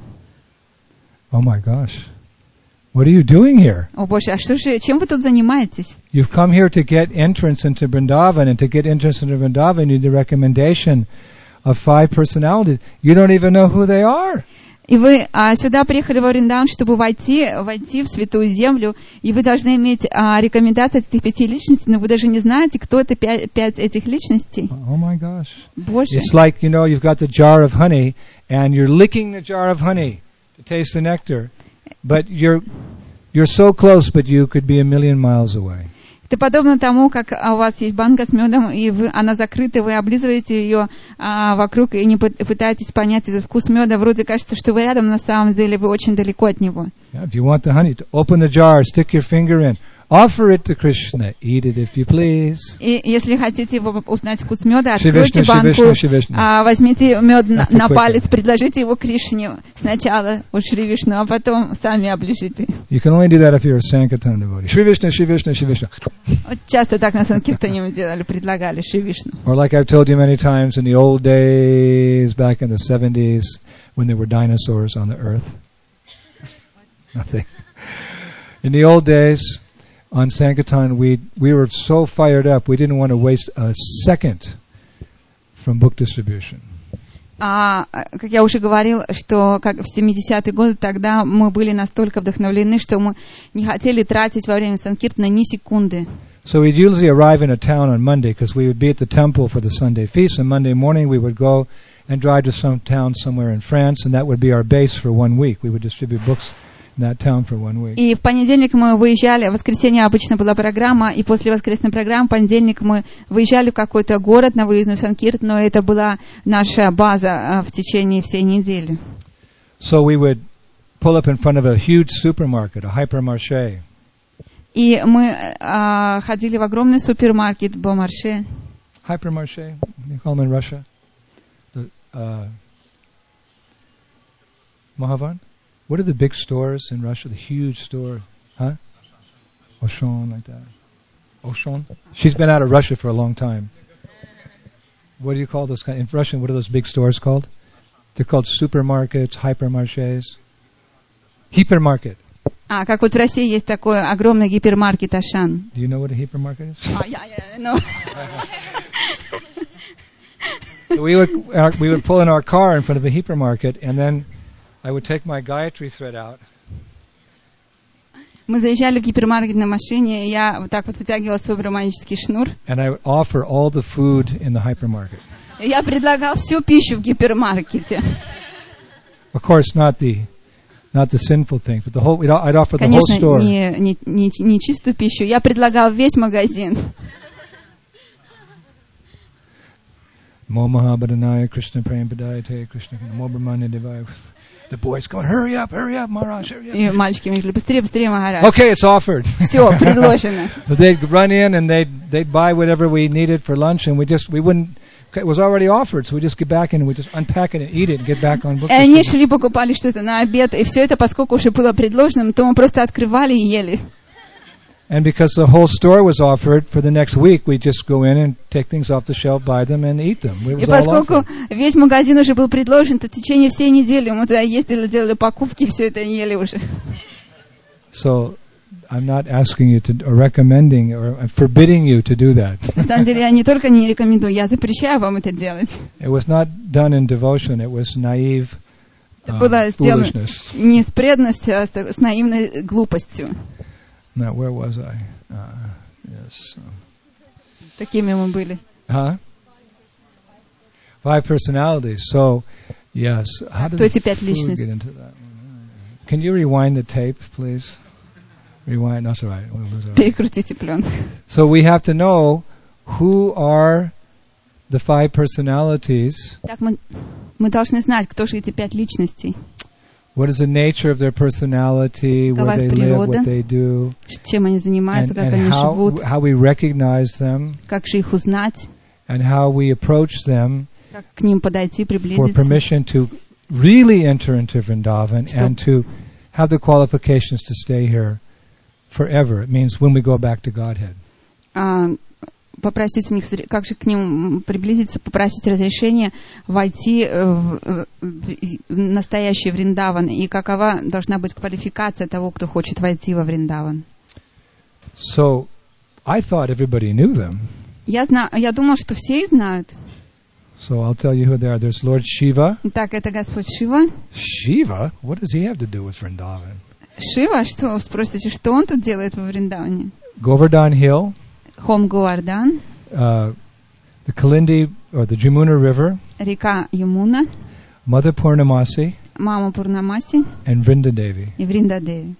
Oh my gosh. What are you doing here? О Боже, а что же, чем вы тут занимаетесь? You've come here to get entrance into Vrindavan, and to get entrance into Vrindavan, you need the recommendation of five personalities. You don't even know who they are. И вы а, сюда приехали во Вриндаван, чтобы войти, войти в Святую Землю, и вы должны иметь а, рекомендации от этих пяти личностей, но вы даже не знаете, кто это пять, пять этих личностей. Oh my gosh. Боже. It's like, you know, you've got the jar of honey, and you're licking the jar of honey to taste the nectar. But you're you're so close, but you could be a million miles away. Это подобно тому, как у вас есть банка с медом, и вы, она закрыта, вы облизываете ее а, вокруг и не пытаетесь понять этот вкус меда. Вроде кажется, что вы рядом, на самом деле вы очень далеко от него. Yeah, if you want the honey, to open the jar, stick your finger in, offer it to Krishna, eat it if you please. И если хотите его узнать вкус меда, Shri откройте Vishnu, банку, Shri Vishnu, Shri Vishnu. А, возьмите мед на, That's the на quick палец, way. предложите его Кришне сначала, у Шри Вишну, а потом сами оближите. You can only do that if you're a Sankirtan devotee. Shri Vishnu, Shri Vishnu, Shri Vishnu. Вот часто так на Санкиртане мы делали, предлагали Шри Вишну. Or like I've told you many times, in the old days, back in the seventies, when there were dinosaurs on the earth. Nothing. In the old days, on Sankirtan, we we were so fired up, we didn't want to waste a second from book distribution. А, как я уже говорил, что как в семидесятые годы тогда мы были настолько вдохновлены, что мы не хотели тратить во время Санкиртана ни секунды. So we'd usually arrive in a town on Monday, because we would be at the temple for the Sunday feast, and Monday morning we would go and drive to some town somewhere in France, and that would be our base for one week. We would distribute books in that town for one week. И в понедельник мы выезжали, в воскресенье обычно была программа, и после воскресной программы в понедельник мы выезжали в какой-то город на выездную Санкирт, но это была наша база в течение всей недели. So we would pull up in front of a huge supermarket, a hypermarché. И мы а, ходили в огромный супермаркет Бомарше. Hypermarché, you call them in Russia? The, uh, Mahavan? What are the big stores in Russia? The huge store, huh? Auchan, like that. Auchan? She's been out of Russia for a long time. What do you call those kind? In Russian, what are those big stores called? They're called supermarkets, hypermarchés. Hypermarket. А, как вот в России есть такой огромный гипермаркет Ашан. Do you know what a hypermarket is? А, я, я, no. So we would uh, we would pull in our car in front of a hypermarket, and then I would take my Gayatri thread out. Мы заезжали в гипермаркет на машине, и я вот так вот вытягивала свой браманический шнур. And I would offer all the food in the hypermarket. И я предлагал всю пищу в гипермаркете. Of course, not the not the sinful things, but the whole. We'd, I'd offer the Конечно, whole store. не, не, не, не чистую пищу. Я предлагал весь магазин. Momahabhadanaya Krishna Prempadayate Krishna Mobramanya Devaya. The boys going, hurry up, hurry up, Maharaj, hurry up. И мальчики мне говорили, быстрее, быстрее, Махарадж. Okay, it's offered. Все, предложено. But they'd run in and they'd they'd buy whatever we needed for lunch, and we just we wouldn't. It was already offered, so we just get back in and we just unpack it and eat it and get back on book. И они шли, покупали что-то на обед, и все это, поскольку уже было предложено, то мы просто открывали и ели. And because the whole store was offered for the next week, we just go in and take things off the shelf, buy them, and eat them. It was И поскольку весь магазин уже был предложен, то в течение всей недели мы туда ездили, делали покупки, и все это ели уже. So I'm not asking you to, or recommending, or forbidding you to do that. На самом деле я не только не рекомендую, я запрещаю вам это делать. It was not done in devotion. It was naive uh, было сделано foolishness. Не с преданностью, а с, с наивной глупостью. Now, where was I? Uh, yes. Такими мы были. Huh? Five personalities. So, yes. How did Кто эти the пять food личностей? get into that? Can you rewind the tape, please? Rewind. That's all right. We'll lose it. Перекрутите пленку. So we have to know who are the five personalities. Так мы, мы должны знать, кто же эти пять личностей. What is the nature of their personality, where they live, what they do, чем они занимаются, and, как and они how, живут, how we recognize them, как же их узнать, and how we approach them как к ним подойти, for приблизиться, permission to really enter into Vrindavan Чтоб- and to have the qualifications to stay here forever. It means when we go back to Godhead. а, попросить у них, как же к ним приблизиться, попросить разрешения войти в, в- в настоящий Вриндаван, и какова должна быть квалификация того, кто хочет войти во Вриндаван. So I thought everybody knew them. Я, зна, я думал, что все их знают. So I'll tell you who they are. There's Lord Shiva. Итак, это Господь Шива. Shiva? What does he have to do with Vrindavan? Шива, что, вы спросите, что он тут делает во Вриндаване? Govardhan Hill, Хом Говардан, uh, the Kalindi or the Jamuna River, река Ямуна, Mother Purnamasi, мама Пурнамаси and Vrindadevi. и Вриндадеви.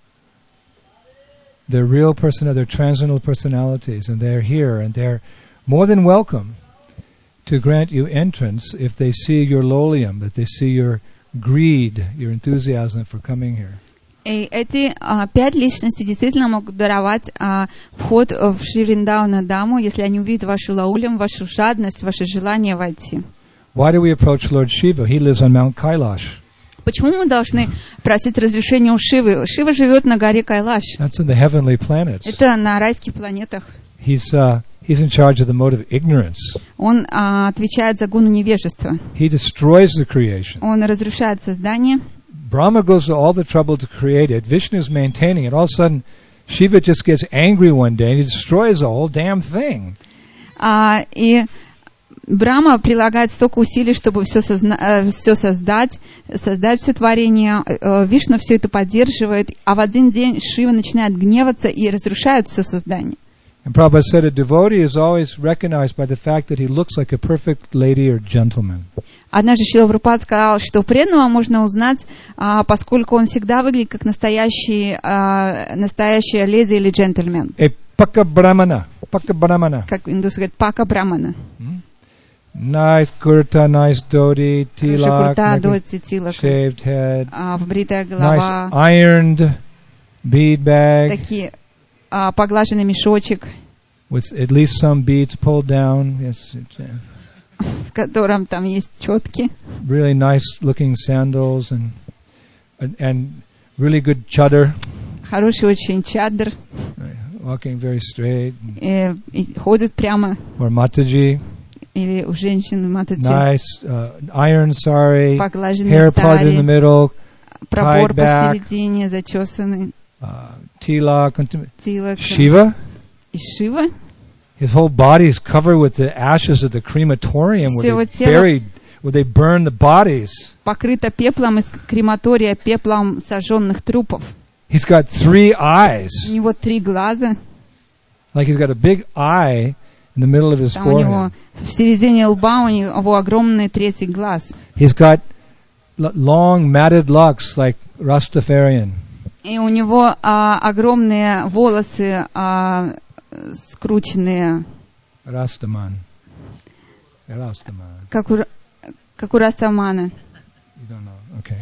They're real person, they're transcendental personalities, and they're here, and they're more than welcome to grant you entrance if they see your lolium, that they see your greed, your enthusiasm for coming here. И эти а, пять личностей действительно могут даровать а, вход в Шри Вриндавана Даму, если они увидят вашу лаулям, вашу жадность, ваше желание войти. Why do we approach Lord Shiva? He lives on Mount Kailash. Почему мы должны просить разрешения у Шивы? Шива живет на горе Кайлаш. That's in the heavenly planets. Это на райских планетах. He's uh, he's in charge of the mode of ignorance. Он а, отвечает за гуну невежества. He destroys the creation. Он разрушает создание. Brahma goes to all the trouble to create it. Vishnu is maintaining it. All of a sudden, Shiva just gets angry one day and he destroys the whole damn thing. А, и Брахма прилагает столько усилий, чтобы все, созна- э, все создать, создать все творение. Э, Вишну все это поддерживает, а в один день Шива начинает гневаться и разрушает все создание. And Prabhupada said a devotee is always recognized by the fact that he looks like a perfect lady or gentleman. Однажды Шрила Прабхупада сказал, что преданного можно узнать, а, поскольку он всегда выглядит как настоящий, а, настоящая леди или джентльмен. A Paka Brahmana. Paka Brahmana. Как индусы говорят, пака брамана. Hmm? Nice kurta, nice dhoti, tilak, Курта, доти, тилак, shaved head, а, вбритая nice голова, ironed bead bag такие а, поглаженный мешочек, with at least some beads pulled down. Yes, it's, uh, в котором там есть четки. really nice looking sandals and and, and really good chadar. Хороший очень чадр. Walking very straight. И, и ходит прямо. Or mataji. Или у женщин матаджи. Nice uh, iron sari. Поглаженный hair part in the middle. Пробор back, посередине, зачесанный. Uh, tilak. Тилак. Shiva. И Шива. His whole body is covered with the ashes of the crematorium where they buried, where they burned the bodies. Покрыто пеплом из крематория, пеплом сожженных трупов. He's got three eyes. У него три глаза. Like he's got a big eye in the middle of his Там у него forehead. в середине лба у него огромный третий глаз. He's got l- long matted locks like Rastafarian. И у него а, огромные волосы а, скрученные. Rastaman. Rastaman. Как у, как у Растамана. You don't know. Okay.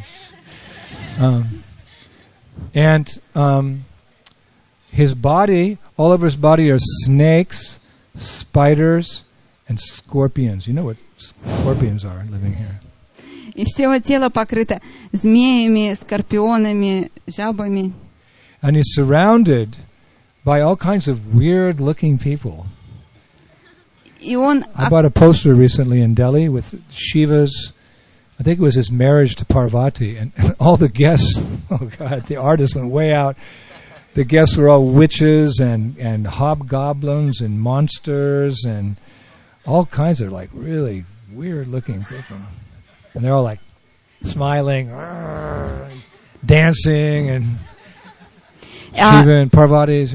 Um, and um, his body, all over his body are snakes, spiders, and scorpions. You know what scorpions are living here. И все его тело покрыто змеями, скорпионами, жабами. And he's surrounded by all kinds of weird-looking people. И он... I bought a poster recently in Delhi with Shiva's, I think it was his marriage to Parvati, and all the guests, oh God, the artist went way out. The guests were all witches and, and hobgoblins and monsters and all kinds of like really weird-looking people. And they're all like smiling, dancing, and Shiva and Parvati's.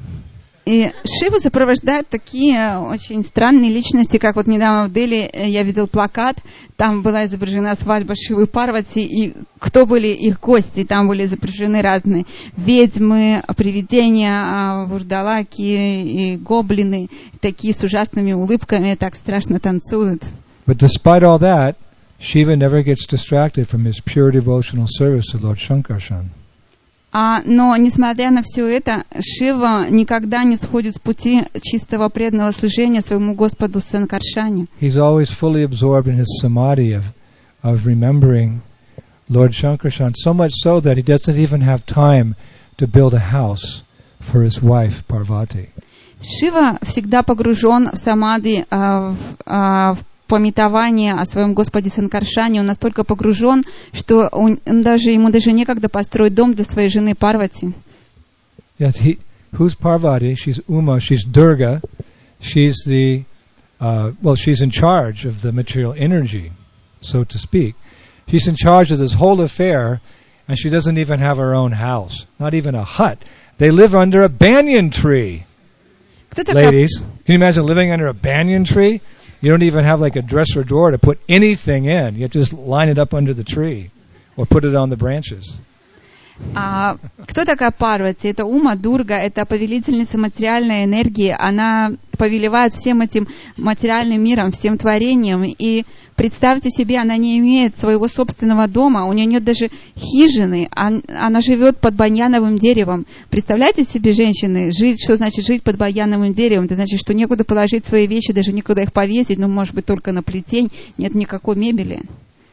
И Шиву сопровождают такие очень странные личности, как вот недавно в Дели я видел плакат, там была изображена свадьба Шивы и Парвати, и кто были их гости, там были изображены разные ведьмы, привидения, вурдалаки и гоблины, такие с ужасными улыбками, так страшно танцуют. But despite all that, Shiva never gets distracted from his pure devotional service to Lord Shankarshan. А, но, несмотря на все это, Шива никогда не сходит с пути чистого преданного служения своему Господу Санкаршане. He's always fully absorbed in his samadhi of, of remembering Lord Shankarshan, so much so that he doesn't even have time to build a house for his wife Parvati. Шива всегда погружен в самадхи, а, в, а, в пометование о своем Господе Санкаршане. Он настолько погружен, что он, он даже, ему даже некогда построить дом для своей жены Парвати. Yes, he, who's Parvati? She's Uma, she's Durga. She's the, uh, well, she's in charge of the material energy, so to speak. She's in charge of this whole affair, and she doesn't even have her own house, not even a hut. They live under a banyan tree. Ladies, can you imagine living under a banyan tree? You don't even have like a dresser drawer to put anything in. You have to just line it up under the tree or put it on the branches. А, кто такая Парвати? Это Ума Дурга, это повелительница материальной энергии. Она повелевает всем этим материальным миром, всем творением. И представьте себе, она не имеет своего собственного дома, у нее нет даже хижины, она живет под баньяновым деревом. Представляете себе, женщины, жить, что значит жить под баньяновым деревом? Это значит, что некуда положить свои вещи, даже некуда их повесить, ну, может быть, только на плетень, нет никакой мебели.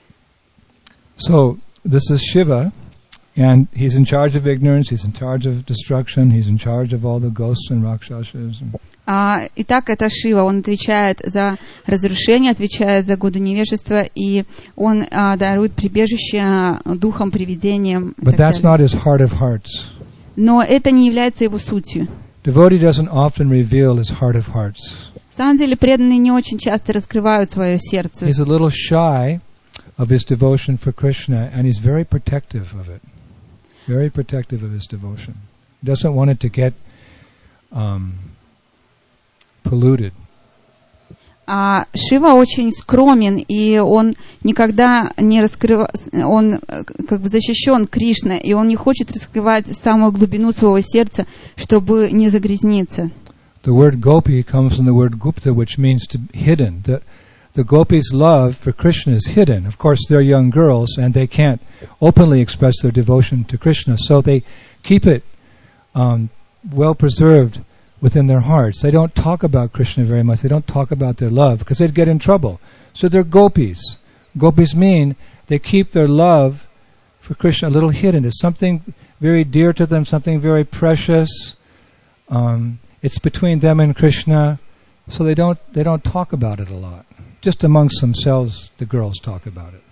So, this is Shiva. And he's in charge of ignorance, he's in charge of destruction, he's in charge of all the ghosts and rakshasas. А, итак, это Шива, он отвечает за разрушение, отвечает за годы невежества, и он а, дарует прибежище духам, привидениям. But that's not his heart of hearts. Но это не является его сутью. Devotee doesn't often reveal his heart of hearts. На самом деле, преданные не очень часто раскрывают свое сердце. He's a little shy of his devotion for Krishna, and he's very protective of it. Very protective of his devotion. He doesn't want it to get um, polluted. А Шива очень скромен, и он никогда не раскрывает, он как бы защищен Кришна, и он не хочет раскрывать самую глубину своего сердца, чтобы не загрязниться. The word gopi comes from the word gupta, which means to hidden. The, the gopis' love for Krishna is hidden. Of course, they're young girls, and they can't openly express their devotion to Krishna, so they keep it um, well preserved within their hearts. They don't talk about Krishna very much. They don't talk about their love because they'd get in trouble. So they're gopis. Gopis mean they keep their love for Krishna, a little hidden. It's something very dear to them, something very precious. Um, it's between them and Krishna, so they don't they don't talk about it a lot. Just amongst themselves, the girls talk about it.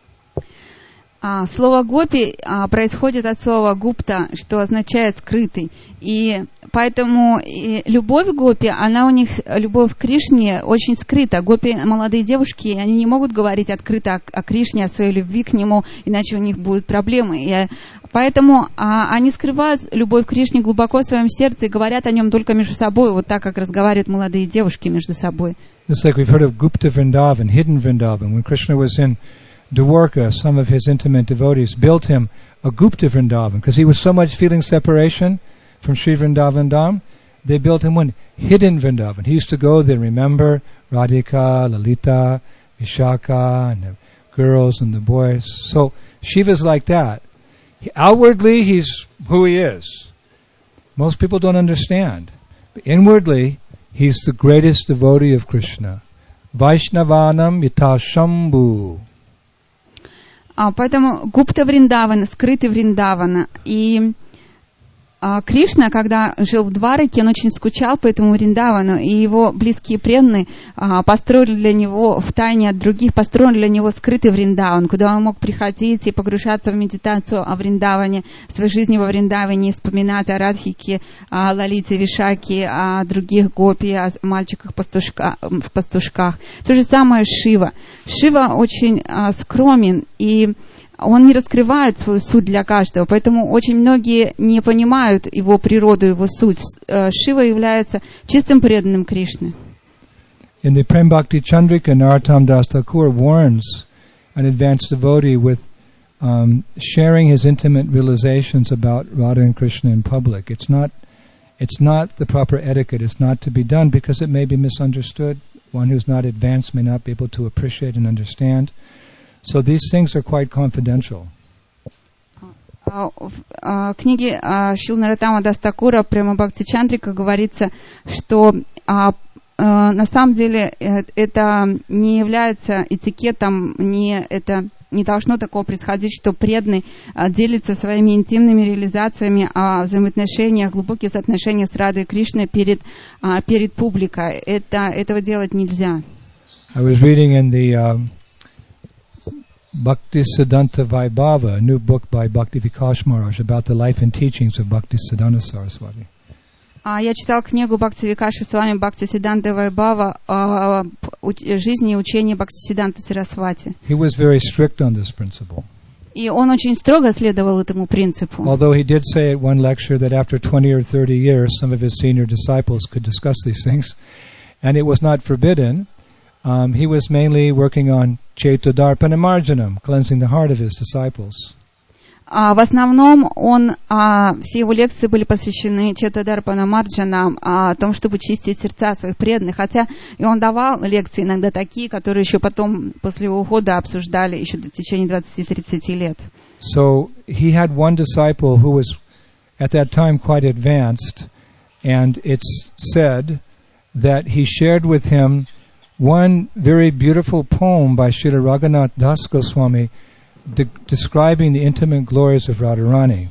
А, слово гопи а, происходит от слова гупта, что означает скрытый. И поэтому и любовь гопи, она у них, любовь к Кришне, очень скрыта. Гопи, молодые девушки, они не могут говорить открыто о, о Кришне, о своей любви к нему, иначе у них будут проблемы. И поэтому а, они скрывают любовь к Кришне глубоко в своем сердце и говорят о нем только между собой, вот так, как разговаривают молодые девушки между собой. It's like we've heard of Gupta Vrindavan, hidden Vrindavan. When Krishna was in Dwarka, some of his intimate devotees built him a Gupta Vrindavan because he was so much feeling separation from Sri Vrindavan Dham. They built him one hidden Vrindavan. He used to go there, remember Radhika, Lalita, Vishaka, and the girls and the boys. So Shiva's like that. He, outwardly, he's who he is. Most people don't understand. But inwardly, he's the greatest devotee of Krishna. Vaishnavanam yata Shambhu. А, поэтому Гупта Вриндавана, скрытый Вриндавана. И а, Кришна, когда жил в Двараке, он очень скучал по этому Вриндавану, и его близкие преданные а, построили для него, в тайне от других, построили для него скрытый Вриндаван, куда он мог приходить и погружаться в медитацию о Вриндаване, своей жизни во Вриндаване, вспоминать о Радхике, о Лалите, Вишаке, о других гопи, о мальчиках-пастушках. В пастушках. То же самое Шива. Шива очень а, скромен, и он не раскрывает свою суть для каждого, поэтому очень многие не понимают его природу, его суть. Шива является чистым преданным Кришны. In the Prem Bhakti Chandrika, Narottam Das Thakur warns an advanced devotee with um, sharing his intimate realizations about Radha and Krishna in public. It's not, it's not the proper etiquette. It's not to be done because it may be misunderstood. One who's not advanced may not be able to appreciate and understand. So these things are quite confidential. В книге Шрила Нароттама Дас Такура Према Бхакти Чандрика говорится, что на самом деле это не является этикетом, не, это не должно такого происходить, что преданный делится своими интимными реализациями о взаимоотношениях, глубоких отношениях с Радой и Кришной перед, перед публикой. Это, этого делать нельзя. I was reading in the um, Bhaktisiddhanta Vaibhava, a new book by Bhakti Vikas Maharaj about the life and teachings of Bhaktisiddhanta Saraswati. Я читал книгу Бхакти Викаши с вами Бхактисиддханта Вайбхава о жизни и учении Бхактисиддханты Сарасвати. He was very strict on this principle. И он очень строго следовал этому принципу. Although he did say at one lecture that after twenty or thirty years, some of his senior disciples could discuss these things, and it was not forbidden. Um, he was mainly working on Chaitodarpana Marjanam, cleansing the heart of his disciples. А, в основном он, а, все его лекции были посвящены Chaitodarpana Marjanam, а, о том, чтобы чистить сердца своих преданных. Хотя и он давал лекции иногда такие, которые еще потом, после его ухода, обсуждали еще в течение двадцати-тридцати лет. So he had one disciple who was at that time quite advanced, and it's said that he shared with him one very beautiful poem by Srila Raghunath Das Goswami de- describing the intimate glories of Radharani.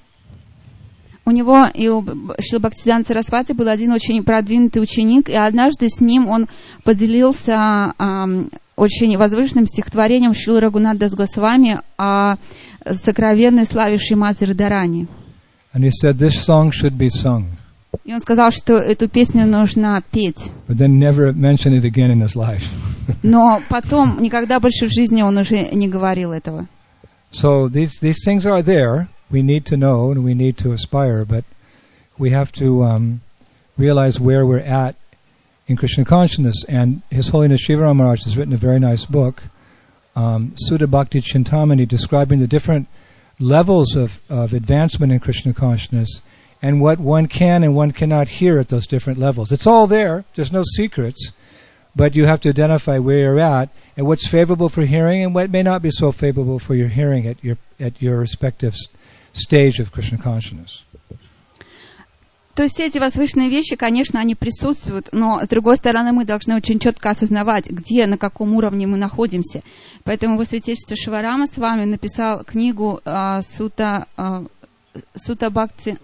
У него и у Шрила Бхактисиддханты Сарасвати был один очень продвинутый ученик, и однажды с ним он поделился э, очень возвышенным стихотворением Шрилы Рагунат Дас Госвами о сокровенной славе Шримати Радharani. And he said this song should be sung. И он сказал, что эту песню нужно петь. But then never mention it again in his life. Но потом никогда больше в жизни он уже не говорил этого. So these these things are there. We need to know and we need to aspire, but we have to um, realize where we're at in Krishna consciousness. And His Holiness Shivaram Maharaj has written a very nice book, um, Sudha Bhakti Chintamani, describing the different levels of, of advancement in Krishna consciousness and what one can and one cannot hear at those different levels. It's all there. There's no secrets. But you have to identify where you're at and what's favorable for hearing and what may not be so favorable for your hearing at your at your respective stage of Krishna consciousness. То есть все эти возвышенные вещи, конечно, они присутствуют, но, с другой стороны, мы должны очень четко осознавать, где, на каком уровне мы находимся. Поэтому Его Святейшество Шиварама с вами написал книгу а, Сута, а, Сута Бхакти...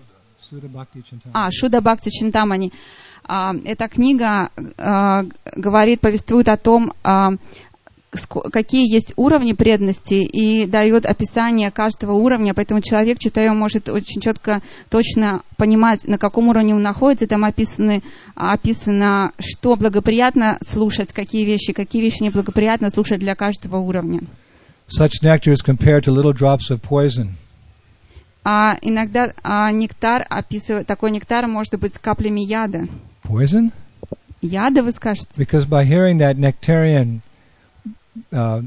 А, Шуда Бхакти Чинтамани. А, эта книга а, говорит, повествует о том, а, какие есть уровни преданности, и дает описание каждого уровня, поэтому человек, читая, может очень четко, точно понимать, на каком уровне он находится. Там описаны, описано, что благоприятно слушать, какие вещи, какие вещи неблагоприятно слушать для каждого уровня. Such nectar is compared to little drops of poison. А иногда а, нектар описывает, такой нектар может быть с каплями яда. Poison? Яда, вы скажете? Because by hearing that nectarian Uh,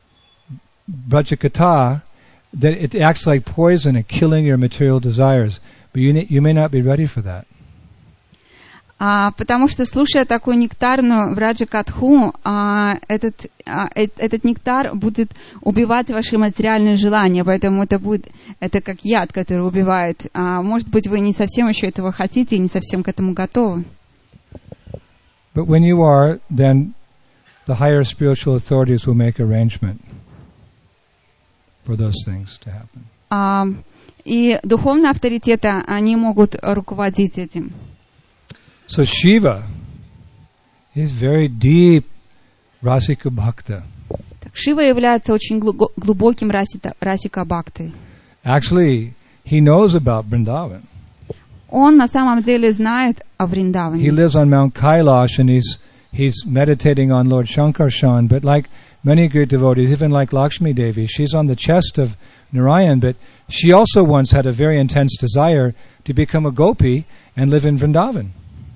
Brajakatha, that it acts like poison at killing your material desires, but you, you may not be ready for that. А, потому что, слушая такую нектарную Враджакатху, а, этот, а, э, этот нектар будет убивать ваши материальные желания, поэтому это будет, это как яд, который убивает. А, может быть, вы не совсем еще этого хотите и не совсем к этому готовы. But when you are, then the higher spiritual authorities will make arrangement for those things to happen. А, и духовные авторитеты, они могут руководить этим. So Shiva is very deep Rasika Bhakta. Так, Шива является очень глубоким расита, Расика Бхактой. Actually, he knows about Vrindavan. Он на самом деле знает о Вриндаване. He lives on Mount Kailash and he's He's meditating on Lord Shankarshan, but like many great devotees, even like Lakshmi Devi, she's on the chest of Narayan, but she also once had a very intense desire to become a gopi and live in Vrindavan.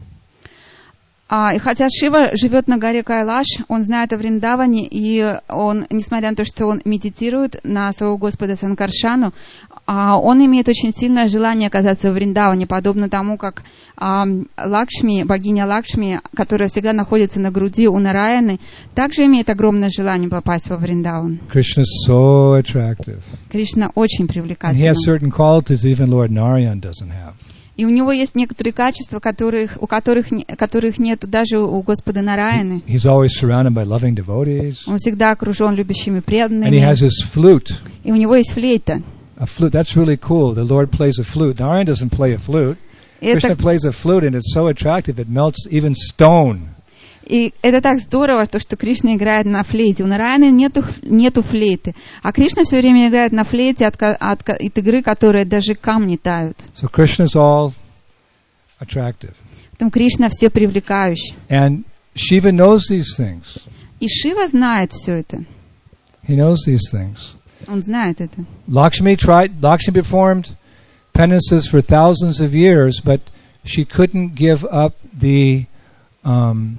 А, и хотя Шива живет на горе Кайлаш, он знает о Вриндаване, и он, несмотря на то, что он медитирует на своего Господа Санкаршану, а, он имеет очень сильное желание оказаться в Вриндаване, подобно тому, как а, Лакшми, богиня Лакшми, которая всегда находится на груди у Нараяны, также имеет огромное желание попасть во Вриндаван. Krishna is so attractive. Кришна очень And he привлекательный. has certain qualities even Lord Narayan doesn't have. И у него есть некоторые качества, которых, у которых, которых нет даже у Господа Нараяны. He's always surrounded by loving devotees. Он всегда окружен любящими And he преданными. has his flute. И у него есть флейта. A flute, that's really cool. The Lord plays a flute. Narayan doesn't play a flute. Krishna Это, plays a flute and it's so attractive it melts even stone. и это так здорово, то, что Кришна играет на флейте. У Нараяны нету, нету флейты. А Кришна все время играет на флейте от, от, от игры, которые даже камни тают. So Krishna is all attractive. Поэтому Кришна все привлекающий. And Shiva knows these things. И Шива знает все это. He knows these things. Он знает это. Lakshmi tried, Lakshmi performed penances for thousands of years, but she couldn't give up the, um,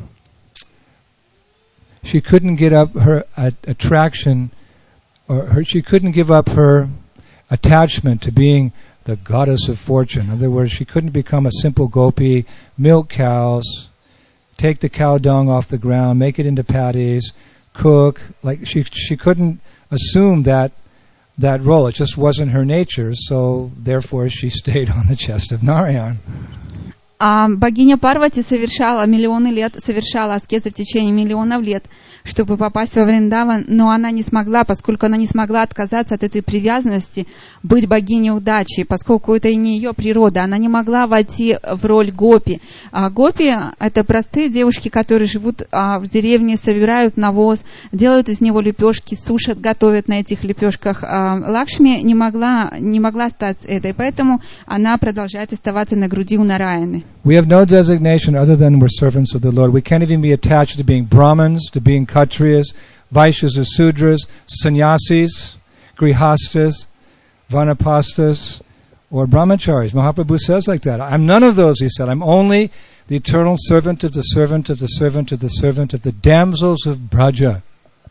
she couldn't get up her uh, attraction, or her, she couldn't give up her attachment to being the goddess of fortune. In other words, she couldn't become a simple gopi, milk cows, take the cow dung off the ground, make it into patties, cook. Like she, she couldn't assume that that role. It just wasn't her nature, so therefore she stayed on the chest of Narayan. А богиня Парвати совершала миллионы лет, совершала аскезы в течение миллионов лет, чтобы попасть во Вриндаван, но она не смогла, поскольку она не смогла отказаться от этой привязанности, быть богиней удачи, поскольку это и не ее природа, она не могла войти в роль гопи. А гопи — это простые девушки, которые живут а, в деревне, собирают навоз, делают из него лепешки, сушат, готовят на этих лепешках. А Лакшми не могла, не могла стать этой, поэтому она продолжает оставаться на груди у Нараяны. We have no designation other than we're servants of the Lord. We can't even be attached to being Brahmins, to being Kshatriyas, Vaishyas or Sudras, Sannyasis, Grihastas, Vanapastas, or Brahmacharis. Mahaprabhu says like that. I'm none of those, he said. I'm only the eternal servant of the servant of the servant of the servant of the damsels of Braja.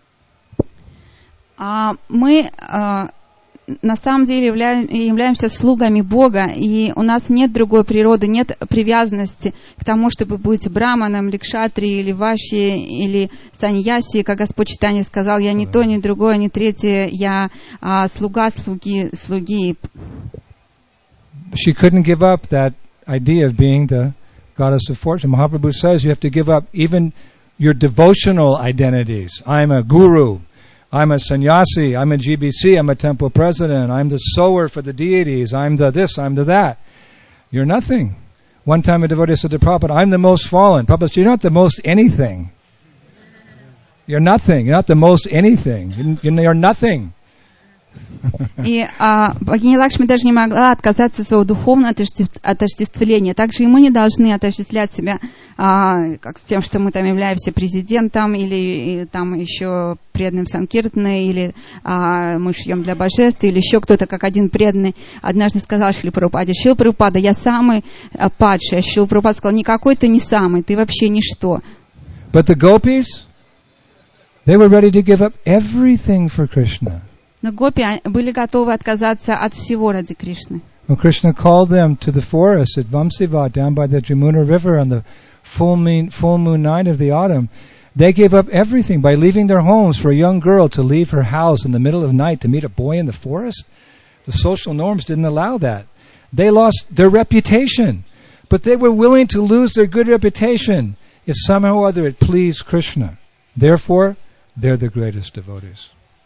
Uh, мы uh, на самом деле явля, являемся слугами Бога, и у нас нет другой природы, нет привязанности к тому, чтобы быть браманом, или кшатри, или ваши, или саньяси, как Господь Чайтанья сказал, я не то, ни другое, ни третье, я а, слуга слуги, слуги. She couldn't give up that idea of being the goddess of fortune. Mahaprabhu says you have to give up even your devotional identities. I'm a guru. I'm a sannyasi. I'm a G B C. I'm a temple president. I'm the sower for the deities. I'm the this. I'm the that. You're nothing. One time a devotee said to Prabhupada, I'm the most fallen. Prabhupada said, you're not the most anything. You're nothing. You're not the most anything. You're nothing. И а, богиня Лакшми даже не могла отказаться от своего духовного отождествления. Также и мы не должны отождествлять себя а, как с тем, что мы там являемся президентом или и, там еще преданным Санкиртаны, или а, мы шьем для божеств, или еще кто-то, как один преданный однажды сказал Шриле Прабхупаде: Шрила Прабхупада, я самый а, падший. А Шрила Прабхупада сказал: никакой ты не самый, ты вообще ничто. But the gopis, they were ready to give up everything for Krishna. Но гопи были готовы отказаться от всего ради Кришны. When Krishna called them to the forest at Vamsivat, down by the Jamuna River on the full moon, full moon night of the autumn, they gave up everything by leaving their homes for a young girl to leave her house in the middle of the night to meet a boy in the forest. The social norms didn't allow that. They lost their reputation, but they were willing to lose their good reputation if somehow or other it pleased Krishna. Therefore, they're the greatest devotees.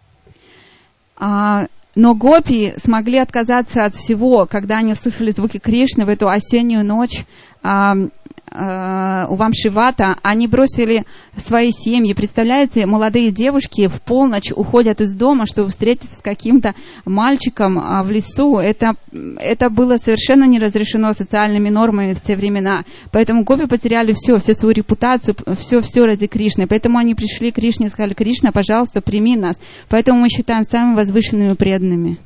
А, но гопи смогли отказаться от всего, когда они услышали звуки Кришны в эту осеннюю ночь а, а, у Вамшивата. Они бросили свои семьи. Представляете, молодые девушки в полночь уходят из дома, чтобы встретиться с каким-то мальчиком а, в лесу. Это, это было совершенно не разрешено социальными нормами в те времена. Поэтому гопи потеряли все, всю свою репутацию, все, все ради Кришны. Поэтому они пришли к Кришне и сказали: Кришна, пожалуйста, прими нас. Поэтому мы считаем самыми возвышенными преданными.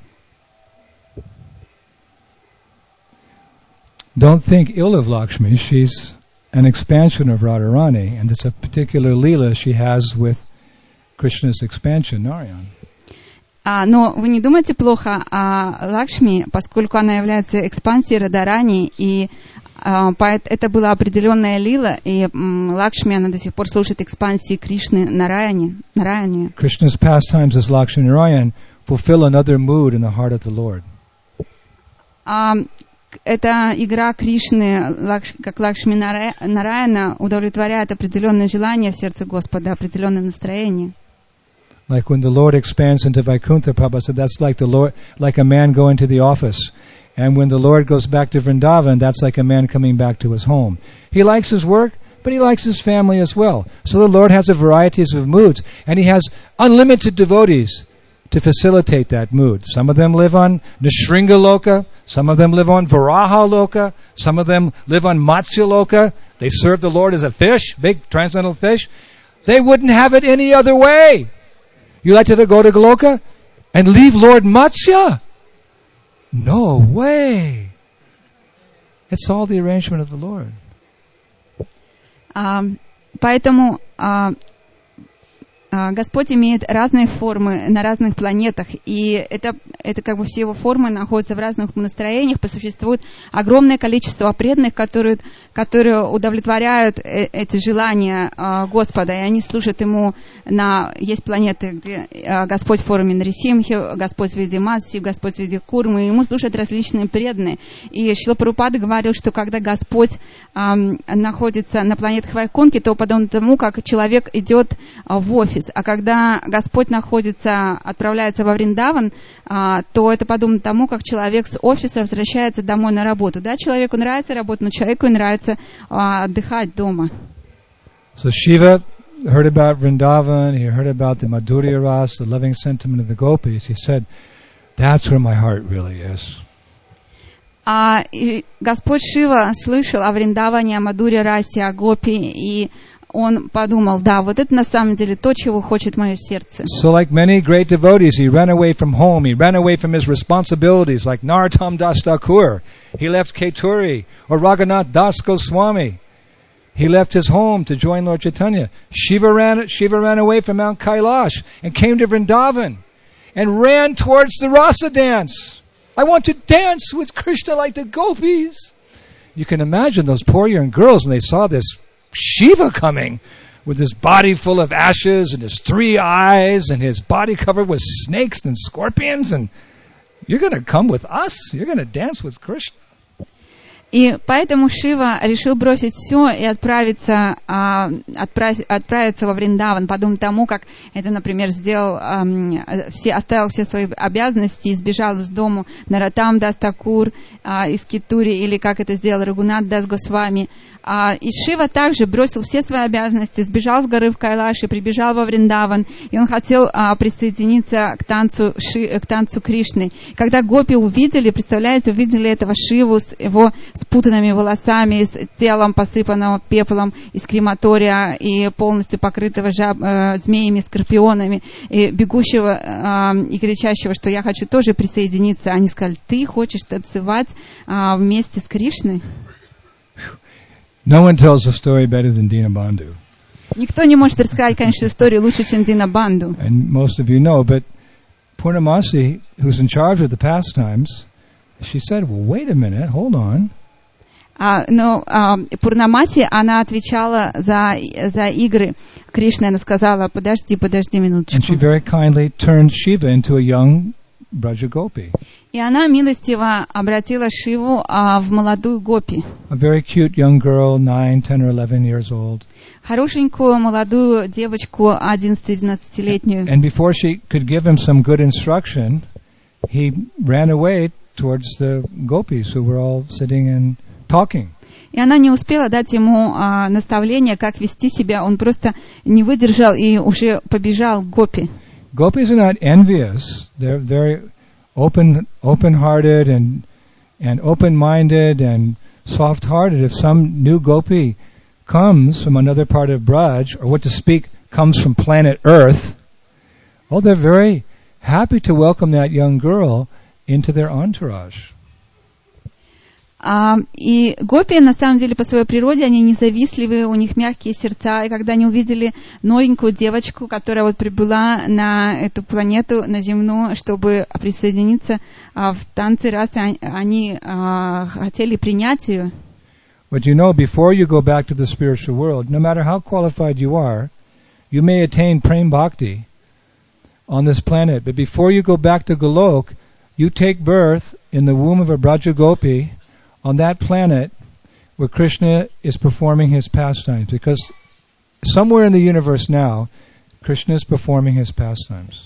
Don't think ill of Lakshmi. She's an expansion of Radharani, and it's a particular lila she has with Krishna's expansion, Narayan. А, но вы не думайте плохо о Лакшми, поскольку она является экспансией Радарани, и а, это была определенная лила, и м, Лакшми, она до сих пор служит экспансии Кришны Нараяне. Нараяне. Krishna's pastimes as Lakshmi Narayan fulfill another mood in the heart of the Lord. А, эта игра Кришны, как Лакшми Нараяна, удовлетворяет определенное желание в сердце Господа, определенное настроение. Like when the Lord expands into Vaikuntha, Prabhupada said that's like the Lord, like a man going to the office. And when the Lord goes back to Vrindavan, that's like a man coming back to his home. He likes his work, but he likes his family as well. So the Lord has a variety of moods, and He has unlimited devotees to facilitate that mood. Some of them live on Nishringa Loka, some of them live on Varaha Loka, some of them live on Matsya Loka. They serve the Lord as a fish, big transcendental fish. They wouldn't have it any other way. You like to go to Goloka and leave Lord Matsya? No way. It's all the arrangement of the Lord. Um, поэтому uh, Господь имеет разные формы на разных планетах, и это, это как бы все его формы находятся в разных настроениях. Существует огромное количество преданных, которые, которые удовлетворяют э, эти желания э, Господа, и они служат Ему на... Есть планеты, где э, Господь в форме Нарисимхи, Господь в виде Матси, Господь в виде Курмы, и Ему служат различные преданные. И Шрила Прабхупада говорил, что когда Господь э, находится на планете Вайкунхи, то подобно тому, как человек идет э, в офис. А когда Господь находится, отправляется во Вриндаван, а, то это подобно тому, как человек с офиса возвращается домой на работу. Да, человеку нравится работать, но человеку нравится а, отдыхать дома. So Shiva heard about Vrindavan, he heard about the Madhurya Ras, the loving sentiment of the gopis. He said, that's where my heart really is. А, Господь Шива слышал о Вриндаване, о Мадхурья Расе, о гопи, и он подумал, да, вот это на самом деле то, чего хочет мое сердце. So like many great devotees, he ran away from home, he ran away from his responsibilities, like Narottam Das Thakur. He left Keturi, or Raghunath Das Goswami. He left his home to join Lord Chaitanya. Shiva ran, Shiva ran away from Mount Kailash and came to Vrindavan and ran towards the Rasa dance. I want to dance with Krishna like the gopis. You can imagine those poor young girls when they saw this Shiva coming with his body full of ashes and his three eyes and his body covered with snakes and scorpions, and you're going to come with us? You're going to dance with Krishna? И поэтому Шива решил бросить все и отправиться, а, отправ, отправиться во Вриндаван, подобно тому, как это, например, сделал, а, все, оставил все свои обязанности и сбежал из дому Нароттам Дас Такур а, из Китури, или как это сделал Рагунат Дас Госвами. А, и Шива также бросил все свои обязанности, сбежал с горы в Кайлаш и прибежал во Вриндаван, и он хотел а, присоединиться к танцу, Ши, к танцу Кришны. Когда гопи увидели, представляете, увидели этого Шиву с его спутанными волосами, с телом, посыпанным пеплом из крематория и полностью покрытого жаб, э, змеями, скорпионами, и бегущего э, и кричащего, что я хочу тоже присоединиться. Они сказали: ты хочешь танцевать э, вместе с Кришной? No one tells the story better than Dinabandhu. Никто не может рассказать, конечно, историю лучше, чем Динабанду. And most of you know, but Purnamasi, who's in charge of the pastimes, she said, well, wait a minute, hold on. А, но а, Пурнамаси, она отвечала за, за игры Кришны. Она сказала: подожди, подожди минуточку. And she very kindly turned Shiva into a young Braja Gopi. И она милостиво обратила Шиву а, в молодую гопи. A very cute young girl, nine, ten or eleven years old. Хорошенькую молодую девочку, одиннадцати-двенадцатилетнюю. And before she could give him some good instruction, he ran away towards the gopis who were all sitting and talking. И она не успела дать ему а, наставления, как вести себя. Он просто не выдержал и уже побежал к гопи. Gopis are not envious. They're very open, open-hearted and and open-minded and soft-hearted. If some new gopi comes from another part of Braj, or what to speak, comes from planet Earth, oh, they're very happy to welcome that young girl into their entourage. А, и гопи, на самом деле, по своей природе, они независтливые, у них мягкие сердца, и когда они увидели новенькую девочку, которая вот прибыла на эту планету, на Земную, чтобы присоединиться а, в танцы расы, они а, хотели принять ее. But you know, before you go back to the spiritual world, no matter how qualified you are, you may attain Prem Bhakti on this planet, but before you go back to Golok, you take birth in the womb of a Braja Gopi on that planet where Krishna is performing his pastimes, because somewhere in the universe now, Krishna is performing his pastimes.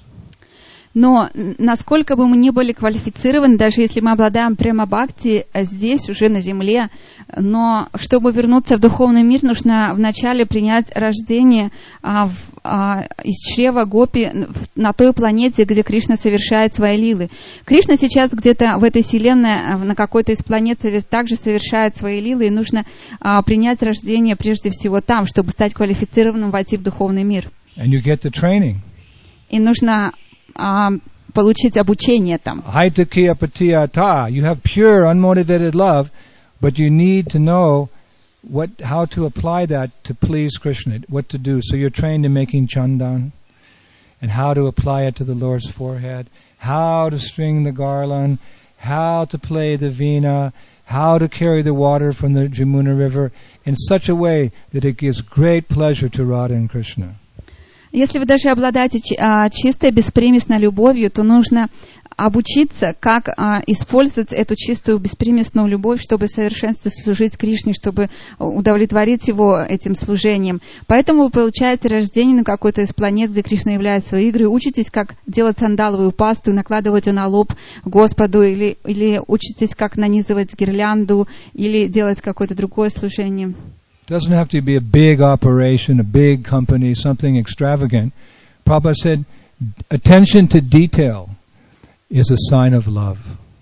Но насколько бы мы ни были квалифицированы, даже если мы обладаем према бхакти здесь, уже на земле, но чтобы вернуться в духовный мир, нужно вначале принять рождение а, в, а, из чрева гопи на той планете, где Кришна совершает свои лилы. Кришна сейчас где-то в этой вселенной, на какой-то из планет также совершает свои лилы, и нужно а, принять рождение прежде всего там, чтобы стать квалифицированным, войти в духовный мир. And you get the training. И нужно Uh, получить обучение там. Haitakiya patiyata. You have pure, unmotivated love, but you need to know what, how to apply that to please Krishna, what to do. So you're trained in making chandan, and how to apply it to the Lord's forehead, how to string the garland, how to play the veena, how to carry the water from the Jamuna river in such a way that it gives great pleasure to Radha and Krishna. Если вы даже обладаете а, чистой, беспримесной любовью, то нужно обучиться, как а, использовать эту чистую, беспримесную любовь, чтобы в совершенстве служить Кришне, чтобы удовлетворить его этим служением. Поэтому вы получаете рождение на какой-то из планет, где Кришна являет свои игры, учитесь, как делать сандаловую пасту и накладывать ее на лоб Господу, или, или учитесь, как нанизывать гирлянду, или делать какое-то другое служение. It doesn't have to be a big operation, a big company, something extravagant. Prabhupada said, attention to detail is a sign of love.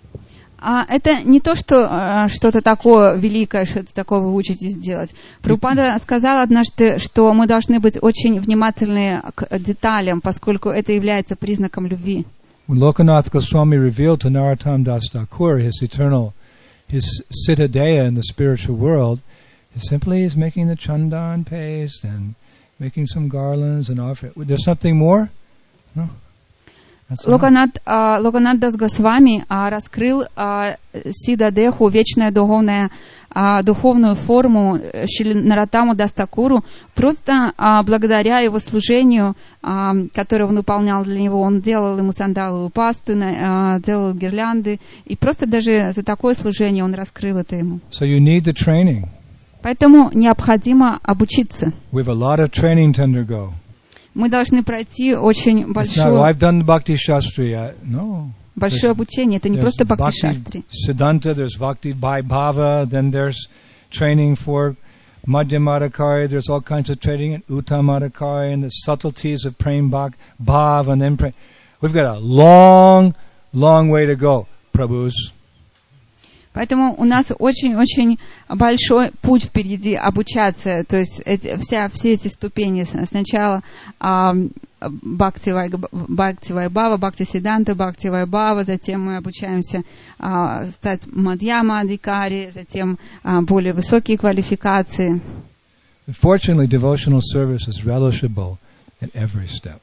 А это не то, что а, что-то такое великое, что-то такое вы учитесь делать. Прабхупада сказал однажды, что мы должны быть очень внимательны к деталям, поскольку это является признаком любви. When Lokanath Goswami revealed to Narottam Das Thakur his eternal, his Siddhadeya in the spiritual world, simply is making the chandan paste and making some garlands and offer. There's something more? No? Локанат, а, Локанат Дас Госвами а, раскрыл а, Сидадеху, вечная духовная, а, духовную форму Шри Нароттаму Дас Такуру, просто а, благодаря его служению, а, которое он выполнял для него. Он делал ему сандаловую пасту, а, делал гирлянды, и просто даже за такое служение он раскрыл это ему. So you need the training. Поэтому необходимо обучиться. We have a lot of training to undergo. Мы должны пройти очень It's not, большое, well, I've done Bhakti Shastri. Uh, no. большое обучение. Это не There's просто Bhakti бхакти-шастри. Siddhanta, there's Bhakti Bhava, then there's training for Madhyamadakari, there's all kinds of training in Uttamadakari, and the subtleties of Prem Bhak, Bhav, and then Prem. We've got a long, long way to go, Prabhus. Поэтому у нас очень-очень большой путь впереди обучаться. То есть эти, вся, все эти ступени. Сначала а, Бхакти Вайбхава, Бхакти Сиданта, Бхакти Вайбхава, затем мы обучаемся а, стать Мадьяма Адикари, затем а, более высокие квалификации. Fortunately, devotional service is relishable at every step.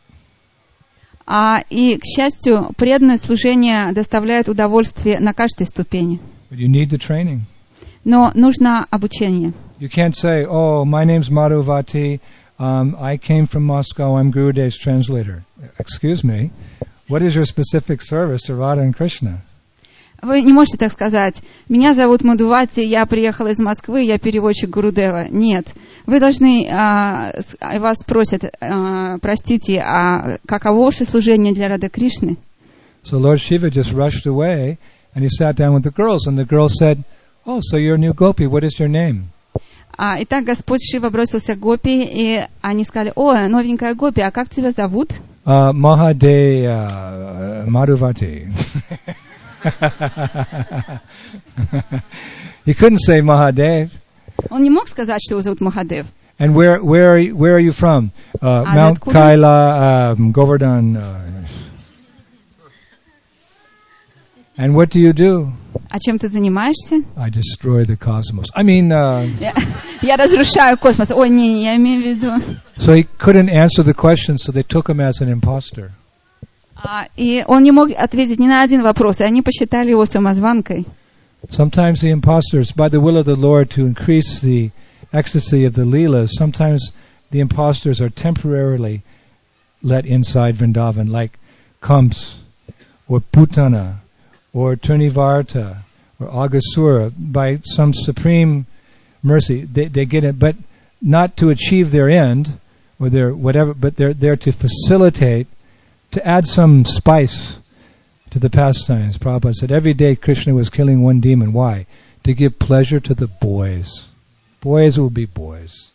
А, и, к счастью, преданное служение доставляет удовольствие на каждой ступени. But you need the training. Но нужно обучение. You can't say, oh, my name's Madhuvati, um, I came from Moscow, I'm Gurudev's translator. Excuse me, what is your specific service to Radha and Krishna? Вы не можете так сказать. Меня зовут Мадхувати, я приехала из Москвы, я переводчик Гурудева. Нет. Вы должны, а, вас спросят, а, простите, а каково ваше служение для Рады Кришны? So Lord Shiva just rushed away and he sat down with the girls and the girls said, oh, so you're a new gopi, what is your name? А, итак, Господь Шива бросился к гопи, и они сказали, о, новенькая гопи, а как тебя зовут? Uh, Mahade uh, Madhuvati. He couldn't say Mahadev. Он не мог сказать, что его зовут Махадев. And where where are you, where are you from? Uh, А Mount откуда? Kaila, um, Govardhan. Uh, and what do you do? А чем ты занимаешься? I destroy the cosmos. I mean, uh, Я, я разрушаю космос. Ой, не, не, я имею в виду. so he couldn't answer the question, so they took him as an imposter. А, и он не мог ответить ни на один вопрос, и они посчитали его самозванкой. Sometimes the imposters, by the will of the Lord, to increase the ecstasy of the Leelas, sometimes the imposters are temporarily let inside Vrindavan, like Kamsa, or Putana, or Turnivarta, or Aghasura. By some supreme mercy, they, they get it, but not to achieve their end, or their whatever, but they're there to facilitate, to add some spice to the pastimes. Prabhupada said every day Krishna was killing one demon. Why? To give pleasure to the boys. Boys will be boys.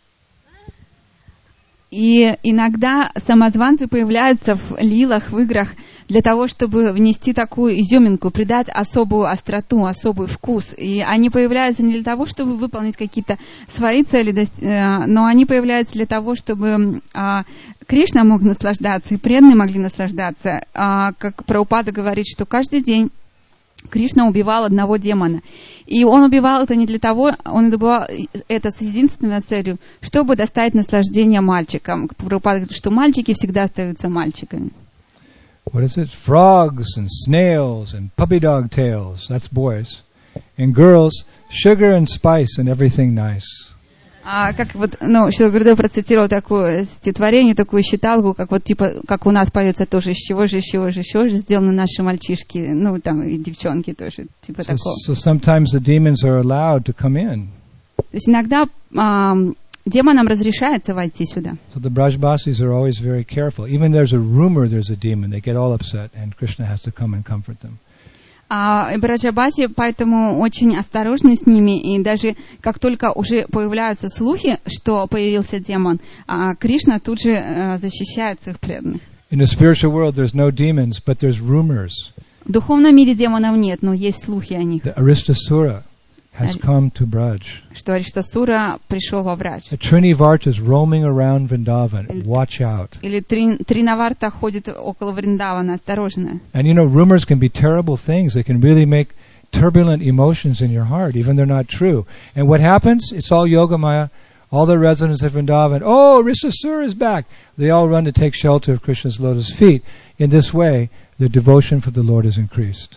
И иногда самозванцы появляются в лилах, в играх, для того, чтобы внести такую изюминку, придать особую остроту, особый вкус. И они появляются не для того, чтобы выполнить какие-то свои цели, но они появляются для того, чтобы Кришна мог наслаждаться, и преданные могли наслаждаться. Как Прабхупада говорит, что каждый день Кришна убивал одного демона. И он убивал это не для того, он убивал это с единственной целью, чтобы доставить наслаждение мальчикам. Прабхупада говорит, что мальчики всегда остаются мальчиками. What is it? Frogs and snails and puppy dog tails. That's boys. And girls, sugar and spice and everything nice. А как вот, ну, что Гурудев процитировал такое стихотворение, такую считалку, как вот типа, как у нас поется тоже, из чего же, из чего же, из чего же сделаны наши мальчишки, ну, там, и девчонки тоже, типа So, такого. so sometimes the demons are allowed to come in. То есть иногда а, демонам разрешается войти сюда. So the Brajbasis are always very careful. Even there's a rumor there's a demon, they get all upset and Krishna has to come and comfort them. А Браджабаси поэтому очень осторожны с ними, и даже как только уже появляются слухи, что появился демон, а Кришна тут же а, защищает своих преданных. In the spiritual world there's no demons, but there's rumors. В духовном мире демонов нет, но есть слухи о них. The Aristasura has come to Braj. Что Ариштасура пришел во Брадж. The Trinivarta is roaming around Vrindavan. Watch out. Или Тринаварта ходит около Вриндавана, осторожно. And you know, rumors can be terrible things. They can really make turbulent emotions in your heart, even they're not true. And what happens? It's all Yogamaya. All the residents of Vrindavan, oh, Aristasura is back. They all run to take shelter of Krishna's lotus feet. In this way, their devotion for the Lord is increased.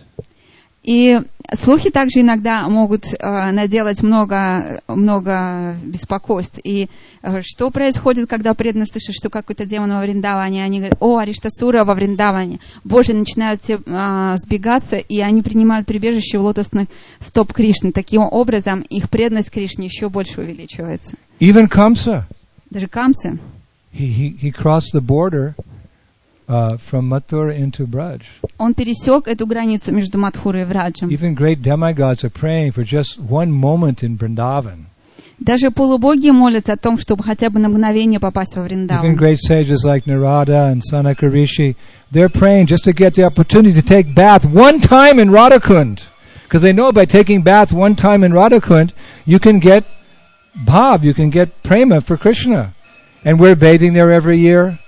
И слухи также иногда могут э, наделать много, много беспокойств. И э, что происходит, когда преданные слышат, что какой-то демон во Вриндаване, они говорят: о, Ариштасура во Вриндаване. Боже, начинают все э, сбегаться, и они принимают прибежище в лотосных стоп Кришны. Таким образом, их преданность Кришне еще больше увеличивается. Even Kamsa. Даже Камса. He, he, he crossed the border Uh, from Mathura into Braj. Он пересек эту границу между Мадхурой и Враджем. Even great demigods are praying for just one moment in Vrindavan. Даже полубоги молятся о том, чтобы хотя бы на мгновение попасть во Вриндаван. Even great sages like Narada and Sanaka Rishi, they're praying just to get the opportunity to take bath one time in Radhakund. Because they know by taking bath one time in Radhakund, you can get bhav, you can get prema for Krishna. And we're bathing there every year.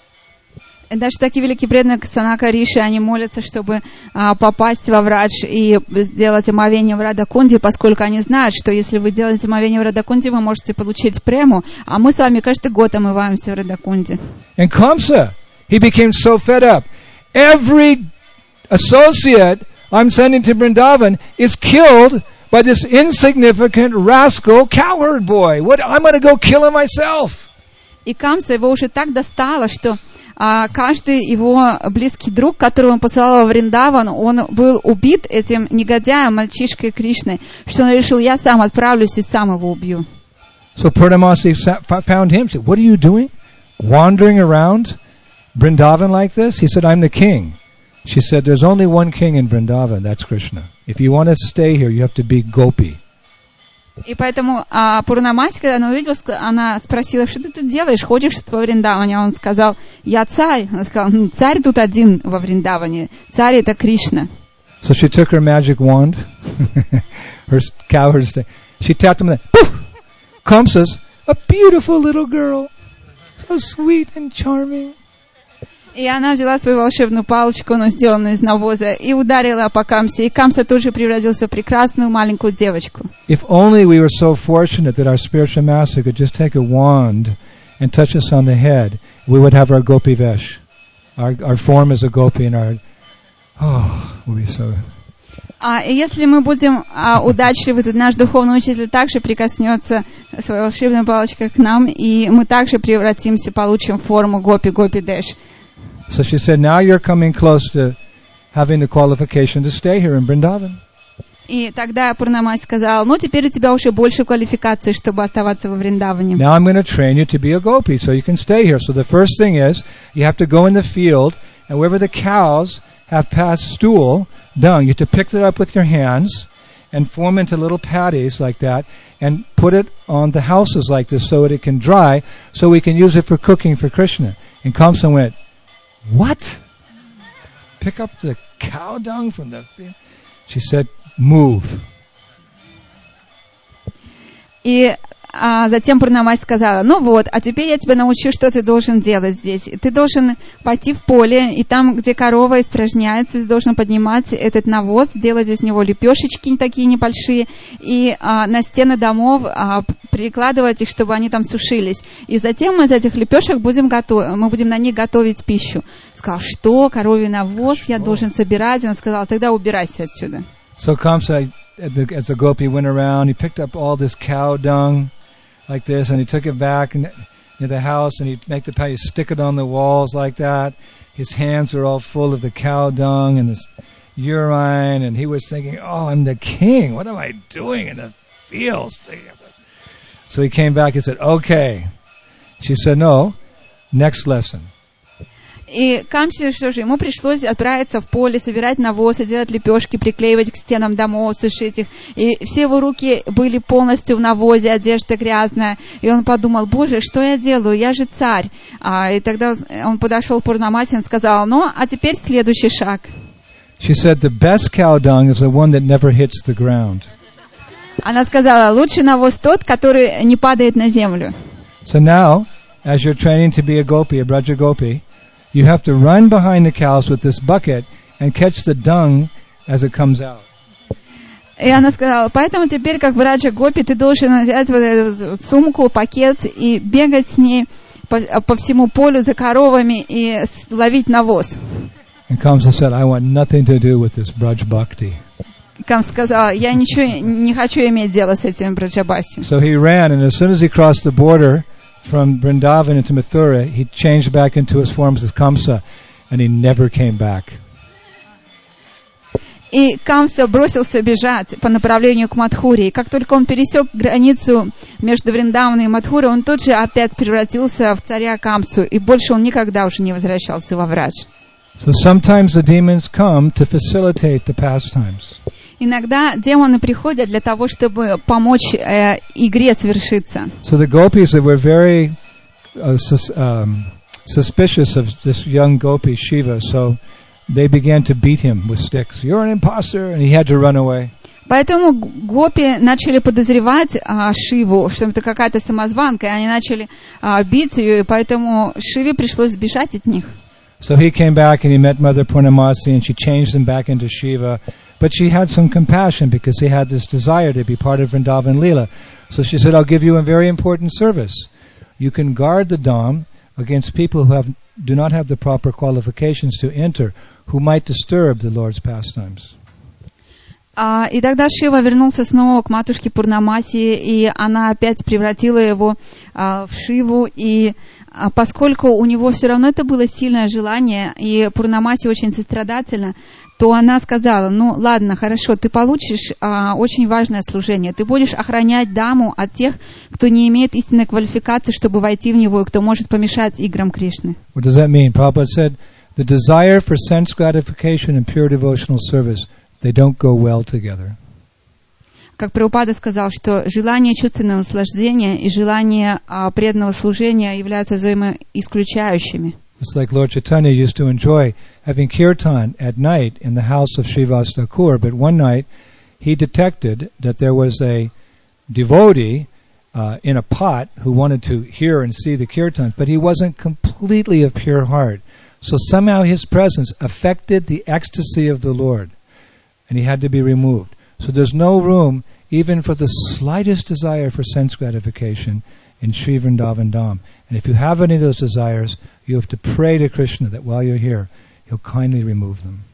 Даже такие великие преданные, как Санака Риши, они молятся, чтобы а, попасть во Врадж и сделать омовение в Радакунде, поскольку они знают, что если вы делаете омовение в Радакунде, вы можете получить прему, а мы с вами каждый год омываемся в Радакунде. And Kamsa, he became so fed up. Every associate I'm sending to Vrindavan is killed by this insignificant rascal cowherd boy. What? I'm going to go kill him myself. И Камса его уже так достало, что а, каждый его близкий друг, которого он посылал во Вриндаван, он был убит этим негодяем, мальчишкой Кришной, что он решил: я сам отправлюсь и сам его убью. So Purnamasi found him. Said, "What are you doing? Wandering around Vrindavan like this?" He said, "I'm the king." She said, "There's only one king in Vrindavan. That's Krishna. If you want to stay here, you have to be gopi." И поэтому а, Пурнамаси, когда она увидела, она спросила: что ты тут делаешь, ходишь во Вриндаване? А он сказал: я царь. Она сказала: ну, царь тут один во Вриндаване. Царь — это Кришна. So she took her magic wand, her cowherd stick. She tapped him and poof! Kamsa's a beautiful little girl, so sweet and charming. И она взяла свою волшебную палочку, но сделанную из навоза, и ударила по Камсе. И Камса тоже превратился в прекрасную маленькую девочку. If only we were so fortunate that our spiritual master could just take a wand and touch us on the head, we would have our gopi vesh. Our, our form as a gopi and our... Oh, we'll be so... А если мы будем а, удачливы, то наш духовный учитель также прикоснется своей волшебной палочкой к нам, и мы также превратимся, получим форму гопи-гопи дэш. So she said, now you're coming close to having the qualification to stay here in Vrindavan. И тогда Пурнамаси сказал: ну, теперь у тебя уже больше квалификаций, чтобы оставаться во Вриндаване. Now I'm going to train you to be a gopi, so you can stay here. So the first thing is, you have to go in the field, and wherever the cows have passed stool, dung, you have to pick that up with your hands and form into little patties like that, and put it on the houses like this so that it can dry, so we can use it for cooking for Krishna. And Kamsa went, what? Pick up the cow dung from the field? She said, move. И а затем Пурнамаси сказала: ну вот, а теперь я тебя научу, что ты должен делать здесь. Ты должен пойти в поле, и там, где корова испражняется, ты должен поднимать этот навоз, делать из него лепешечки такие небольшие, и а, на стены домов а, прикладывать их, чтобы они там сушились. И затем мы из этих лепешек будем готовить, мы будем на них готовить пищу. Сказал: что, коровий навоз я должен собирать? Она сказала: тогда убирайся отсюда. So Kamsa, as the gopi went around, he picked up all this cow dung like this, and he took it back in, in the house, and he'd make the patty, stick it on the walls like that. His hands were all full of the cow dung and this urine, and he was thinking, oh, I'm the king. What am I doing in the fields? So he came back and said, okay. She said, no, next lesson. И Камсе, что же, ему пришлось отправиться в поле, собирать навоз, делать лепешки, приклеивать к стенам домов, сушить их. И все его руки были полностью в навозе, одежда грязная. И он подумал: боже, что я делаю? Я же царь. А, и тогда он подошел к Пурнамаси и сказал: ну, а теперь следующий шаг. She said, the best cow dung is the one that never hits the ground. Она сказала: лучший навоз тот, который не падает на землю. So now, as you're training to be a gopi, a Braja gopi, you have to run behind the cows with this bucket and catch the dung as it comes out. И она сказала: поэтому теперь, как Браджа Гопи, ты должен взять вот эту сумку, пакет и бегать с ней по, по всему полю за коровами и ловить навоз. And Kamsa said, I want nothing to do with this Braj Bhakti. Камса сказал, я ничего не хочу иметь дело с этим Браджабаси. So he ran, and as soon as he crossed the border from Vrindavan into Mathura, he changed back into his forms as Kamsa, and he never came back. И Камса бросился бежать по направлению к Мадхуре. И как только он пересек границу между Вриндаваном и Мадхурой, он тут же опять превратился в царя Камсу, и больше он никогда уже не возвращался во Врадж. So sometimes the demons come to facilitate the pastimes. Иногда демоны приходят для того, чтобы помочь э, игре свершиться. So the gopis, they were very uh, sus- um, suspicious of this young gopi Shiva, so they began to beat him with sticks. You're an imposter, and he had to run away. Поэтому гопи начали подозревать а, Шиву, что это какая-то самозванка, и они начали а, бить ее, и поэтому Шиве пришлось сбежать от них. So he came back and he met Mother Purnamasi, and she changed him back into Shiva. But she had some compassion because he had this desire to be part of Vrindavan Leela. So she said, I'll give you a very important service. You can guard the Dham against people who have, do not have the proper qualifications to enter, who might disturb the Lord's pastimes. А, и тогда Шива вернулся снова к матушке Пурнамаси, и она опять превратила его а, в Шиву, и а, поскольку у него все равно это было сильное желание, и Пурнамаси очень сострадательна, то она сказала, ну ладно, хорошо, ты получишь а, очень важное служение, ты будешь охранять даму от тех, кто не имеет истинной квалификации, чтобы войти в него, и кто может помешать играм Кришны. What does that mean? Prabhupada said, the desire for sense gratification and pure devotional service, they don't go well together. Как Прабхупада сказал, что желание чувственного наслаждения и желание а, преданного служения являются взаимоисключающими. It's like Lord Chaitanya used to enjoy having kirtan at night in the house of Srivas Thakur, but one night he detected that there was a devotee uh, in a pot who wanted to hear and see the kirtan, but he wasn't completely of pure heart. So somehow his presence affected the ecstasy of the Lord, and he had to be removed. So there's no room even for the slightest desire for sense gratification in Sri Vrindavan Dham. And if you have any of those desires, you have to pray to Krishna that while you're here, he'll kindly remove them.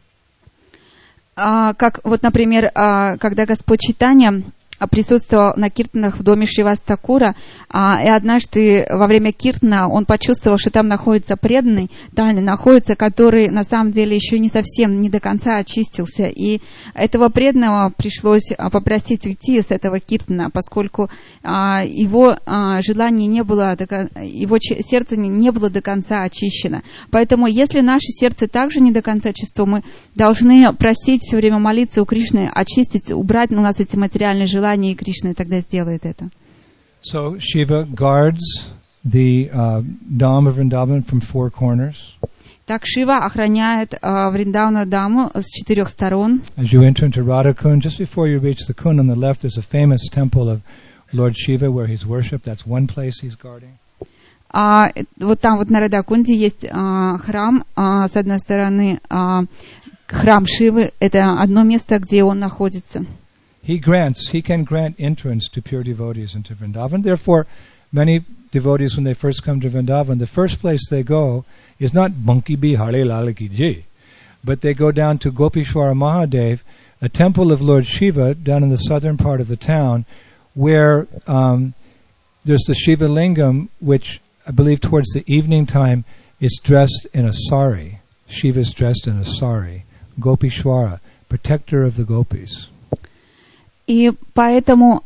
А, как вот, например, а, когда Господь Чайтанья присутствовал на киртанах в доме Шривас Такура, а, и однажды во время киртана он почувствовал, что там находится преданный, там находится, который на самом деле еще не совсем, не до конца очистился. И этого преданного пришлось попросить уйти с этого киртана, поскольку а, его а, желание не было, его сердце не было до конца очищено. Поэтому, если наше сердце также не до конца чисто, мы должны просить все время молиться у Кришны, очистить, убрать у нас эти материальные желания, и Кришна тогда сделает это. So Shiva guards the uh, Dham of Vrindavan from four corners. Так Шива охраняет uh, Вриндавану Даму с четырех сторон. As you enter into Radhakund, just before you reach the Kund on the left, there's a famous temple of Lord Shiva where he's worshipped. That's one place he's guarding. А, вот там вот на Радхакунде есть а, храм, а, с одной стороны а, храм Шивы, это одно место, где он находится. He grants, he can grant entrance to pure devotees into Vrindavan. Therefore, many devotees, when they first come to Vrindavan, the first place they go is not Banki Bihari Lal Ki Jai, but they go down to Gopishwara Mahadev, a temple of Lord Shiva down in the southern part of the town, where um, there's the Shiva Lingam, which I believe towards the evening time is dressed in a sari. Shiva is dressed in a sari. Gopishwara, protector of the gopis. И поэтому,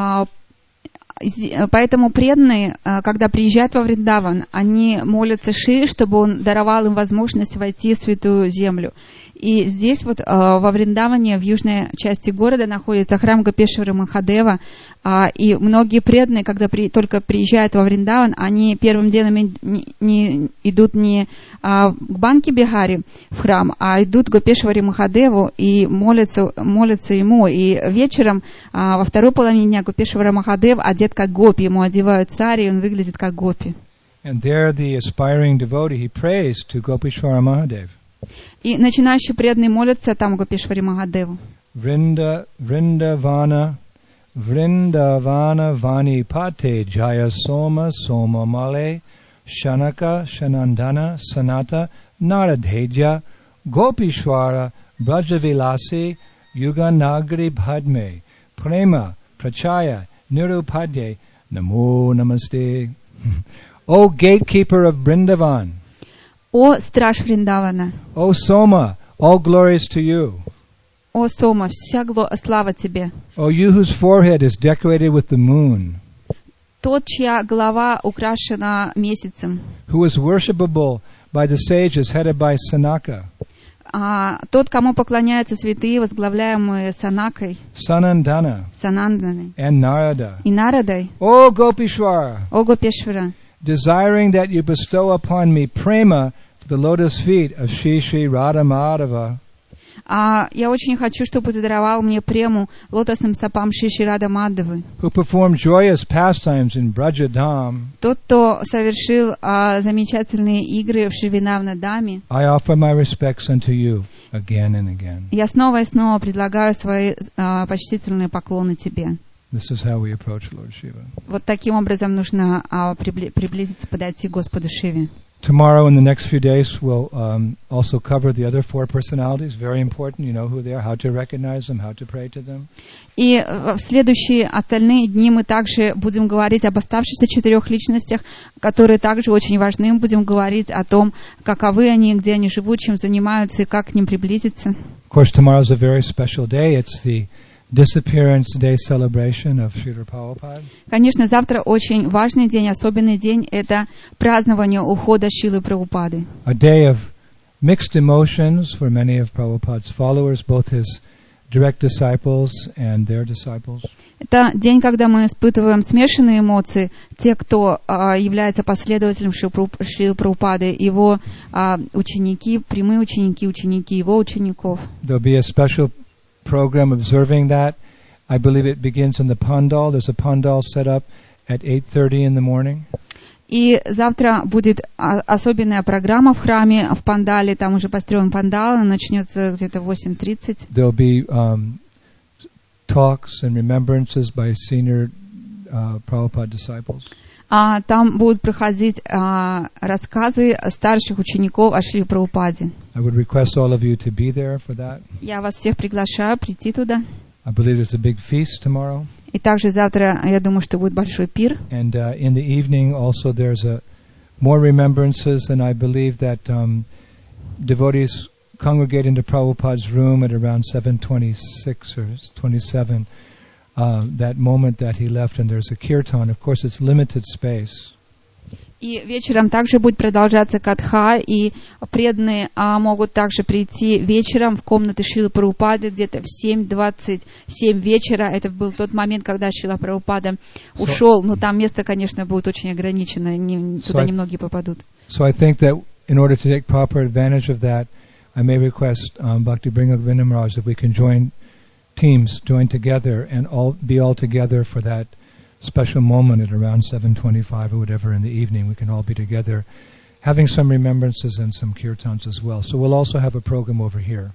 поэтому преданные, когда приезжают во Вриндаван, они молятся Шиве, чтобы он даровал им возможность войти в Святую Землю. И здесь вот во Вриндаване, в южной части города, находится храм Гопешвары Махадева. И многие преданные, когда при, только приезжают во Вриндаван, они первым делом не, не, идут не а, к Банки Бихари в храм, а идут к Гопешваре Махадеву и молятся, молятся ему. И вечером, а, во второй половине дня, Гопешвара Махадев одет как гопи, ему одевают сари, и он выглядит как гопи. And there the aspiring devotee, he prays to Gopishwara Mahadev. И начинающие преданные молятся там Гопешваре Махадеву. Vrinda, Vrindavana, Vrindavana Vani Pate Jaya Soma Soma Male Shanaka Shanandana Sanata Naradheja Gopishwara Brajavilasi Yuganagri Bhadme Prema Prachaya Nirupadye Namo Namaste. O gatekeeper of Vrindavan, О страж Вриндавана, O Soma, all glories to you. о Сома, вся гло- слава тебе. O you whose forehead is decorated with the moon, Тот, чья голова украшена месяцем, who is worshipable by the sages headed by Sanaka, а тот, кому поклоняются святые, возглавляемые Санакой, Sanandana, Сананданой and Narada. и Нарадой, O Gopishwara, о Гопешвара, desiring that you bestow upon me prema to the lotus feet of Shri Shri Radha Madhava, а я очень хочу, чтобы ты даровал мне прему лотосным стопам Шри Шри Рады Мадхавы. who performed joyous pastimes in Brajadham, Тот, кто совершил а, замечательные игры в Шривинавна-даме, I offer my respects unto you again and again. я снова и снова предлагаю свои а, почтительные поклоны тебе. This is how we approach Lord Shiva. Вот таким образом нужно а, прибли- приблизиться, подойти к Господу Шиве. Tomorrow, in the next few days, we'll um, also cover the other four personalities. Very important. You know who they are, how to recognize them, how to pray to them. И в следующие остальные дни мы также будем говорить об оставшихся четырех личностях, которые также очень важны. Мы будем говорить о том, каковы они, где они живут, чем занимаются и как к ним приблизиться. Of course, tomorrow is a very special day. It's the Disappearance Day celebration of Srila Prabhupada. Конечно, завтра очень важный день, особенный день – это празднование ухода Шрилы Прабхупады. A day of mixed emotions for many of Prabhupada's followers, both his direct disciples and their disciples. Это день, когда мы испытываем смешанные эмоции. Те, кто а, является последователем Шрилы Прабхупады, его а, ученики, прямые ученики, ученики его учеников. There'll be a special program observing that. I believe it begins in the Pandal. There's a Pandal set up at eight thirty in the morning. И завтра будет а, особенная программа в храме, в Пандале. Там уже построен Пандал, она начнется где-то в восемь тридцать. There'll be um, talks and remembrances by senior uh, Prabhupada disciples. А там будут проходить а, рассказы старших учеников о Шриле Прабхупаде. I would request all of you to be there for that. Я вас всех приглашаю прийти туда. I believe there's a big feast tomorrow. И также завтра, я думаю, что будет большой пир. And uh, in the evening also there's a more remembrances, and I believe that um, devotees congregate into Prabhupada's room at around seven twenty-six or twenty-seven. Uh, that moment that he left, and there's a kirtan. Of course, it's limited space. И вечером также будет продолжаться катха, и преданные а, могут также прийти вечером в комнаты Шрилы Прабхупады где-то в семь двадцать семь вечера. Это был тот момент, когда Шрила Прабхупада ушел, но там место, конечно, будет очень ограничено, не, туда so немногие попадут. So I think that in order to take proper advantage of that, I may request um, Bhakti Bringa Maharaj if we can join teams, join together, and all be all together for that special moment at around seven twenty-five or whatever in the evening. We can all be together, having some remembrances and some kirtans as well. So we'll also have a program over here.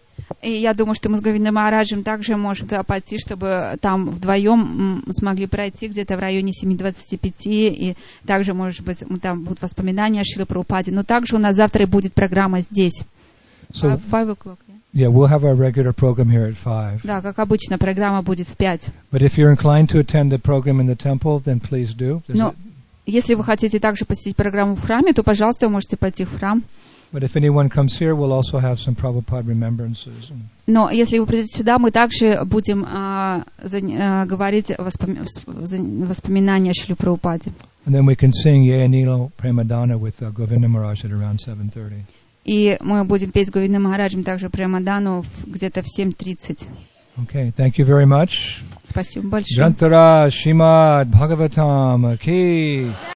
И я думаю, что мы с Говиндом Махараджем также можем туда пойти, чтобы там вдвоем смогли пройти где-то в районе семь двадцать пять, и также, может быть, там будут воспоминания о Шриле Прабхупаде. Но также у нас завтра будет программа здесь. So, Five o'clock. yeah, we'll have our regular program here at five. Да, как обычно, программа будет в пять. But if you're inclined to attend the program in the temple, then please do. There's Но a- если вы хотите также посетить программу в храме, то, пожалуйста, вы можете пойти в храм. But if anyone comes here, we'll also have some Prabhupada remembrances. Но если вы придете сюда, мы также будем а, за, а, говорить воспоми- вс- воспоминания о Шриле Прабхупаде. And then we can sing Ye Anilo Premadana with uh, Govinda Maharaj at around seven thirty. И мы будем петь с Говиндом Махараджем также Премадану в- где-то в семь тридцать. Okay, thank you very much. Спасибо большое. Jantara Shrimad Bhagavatam Ki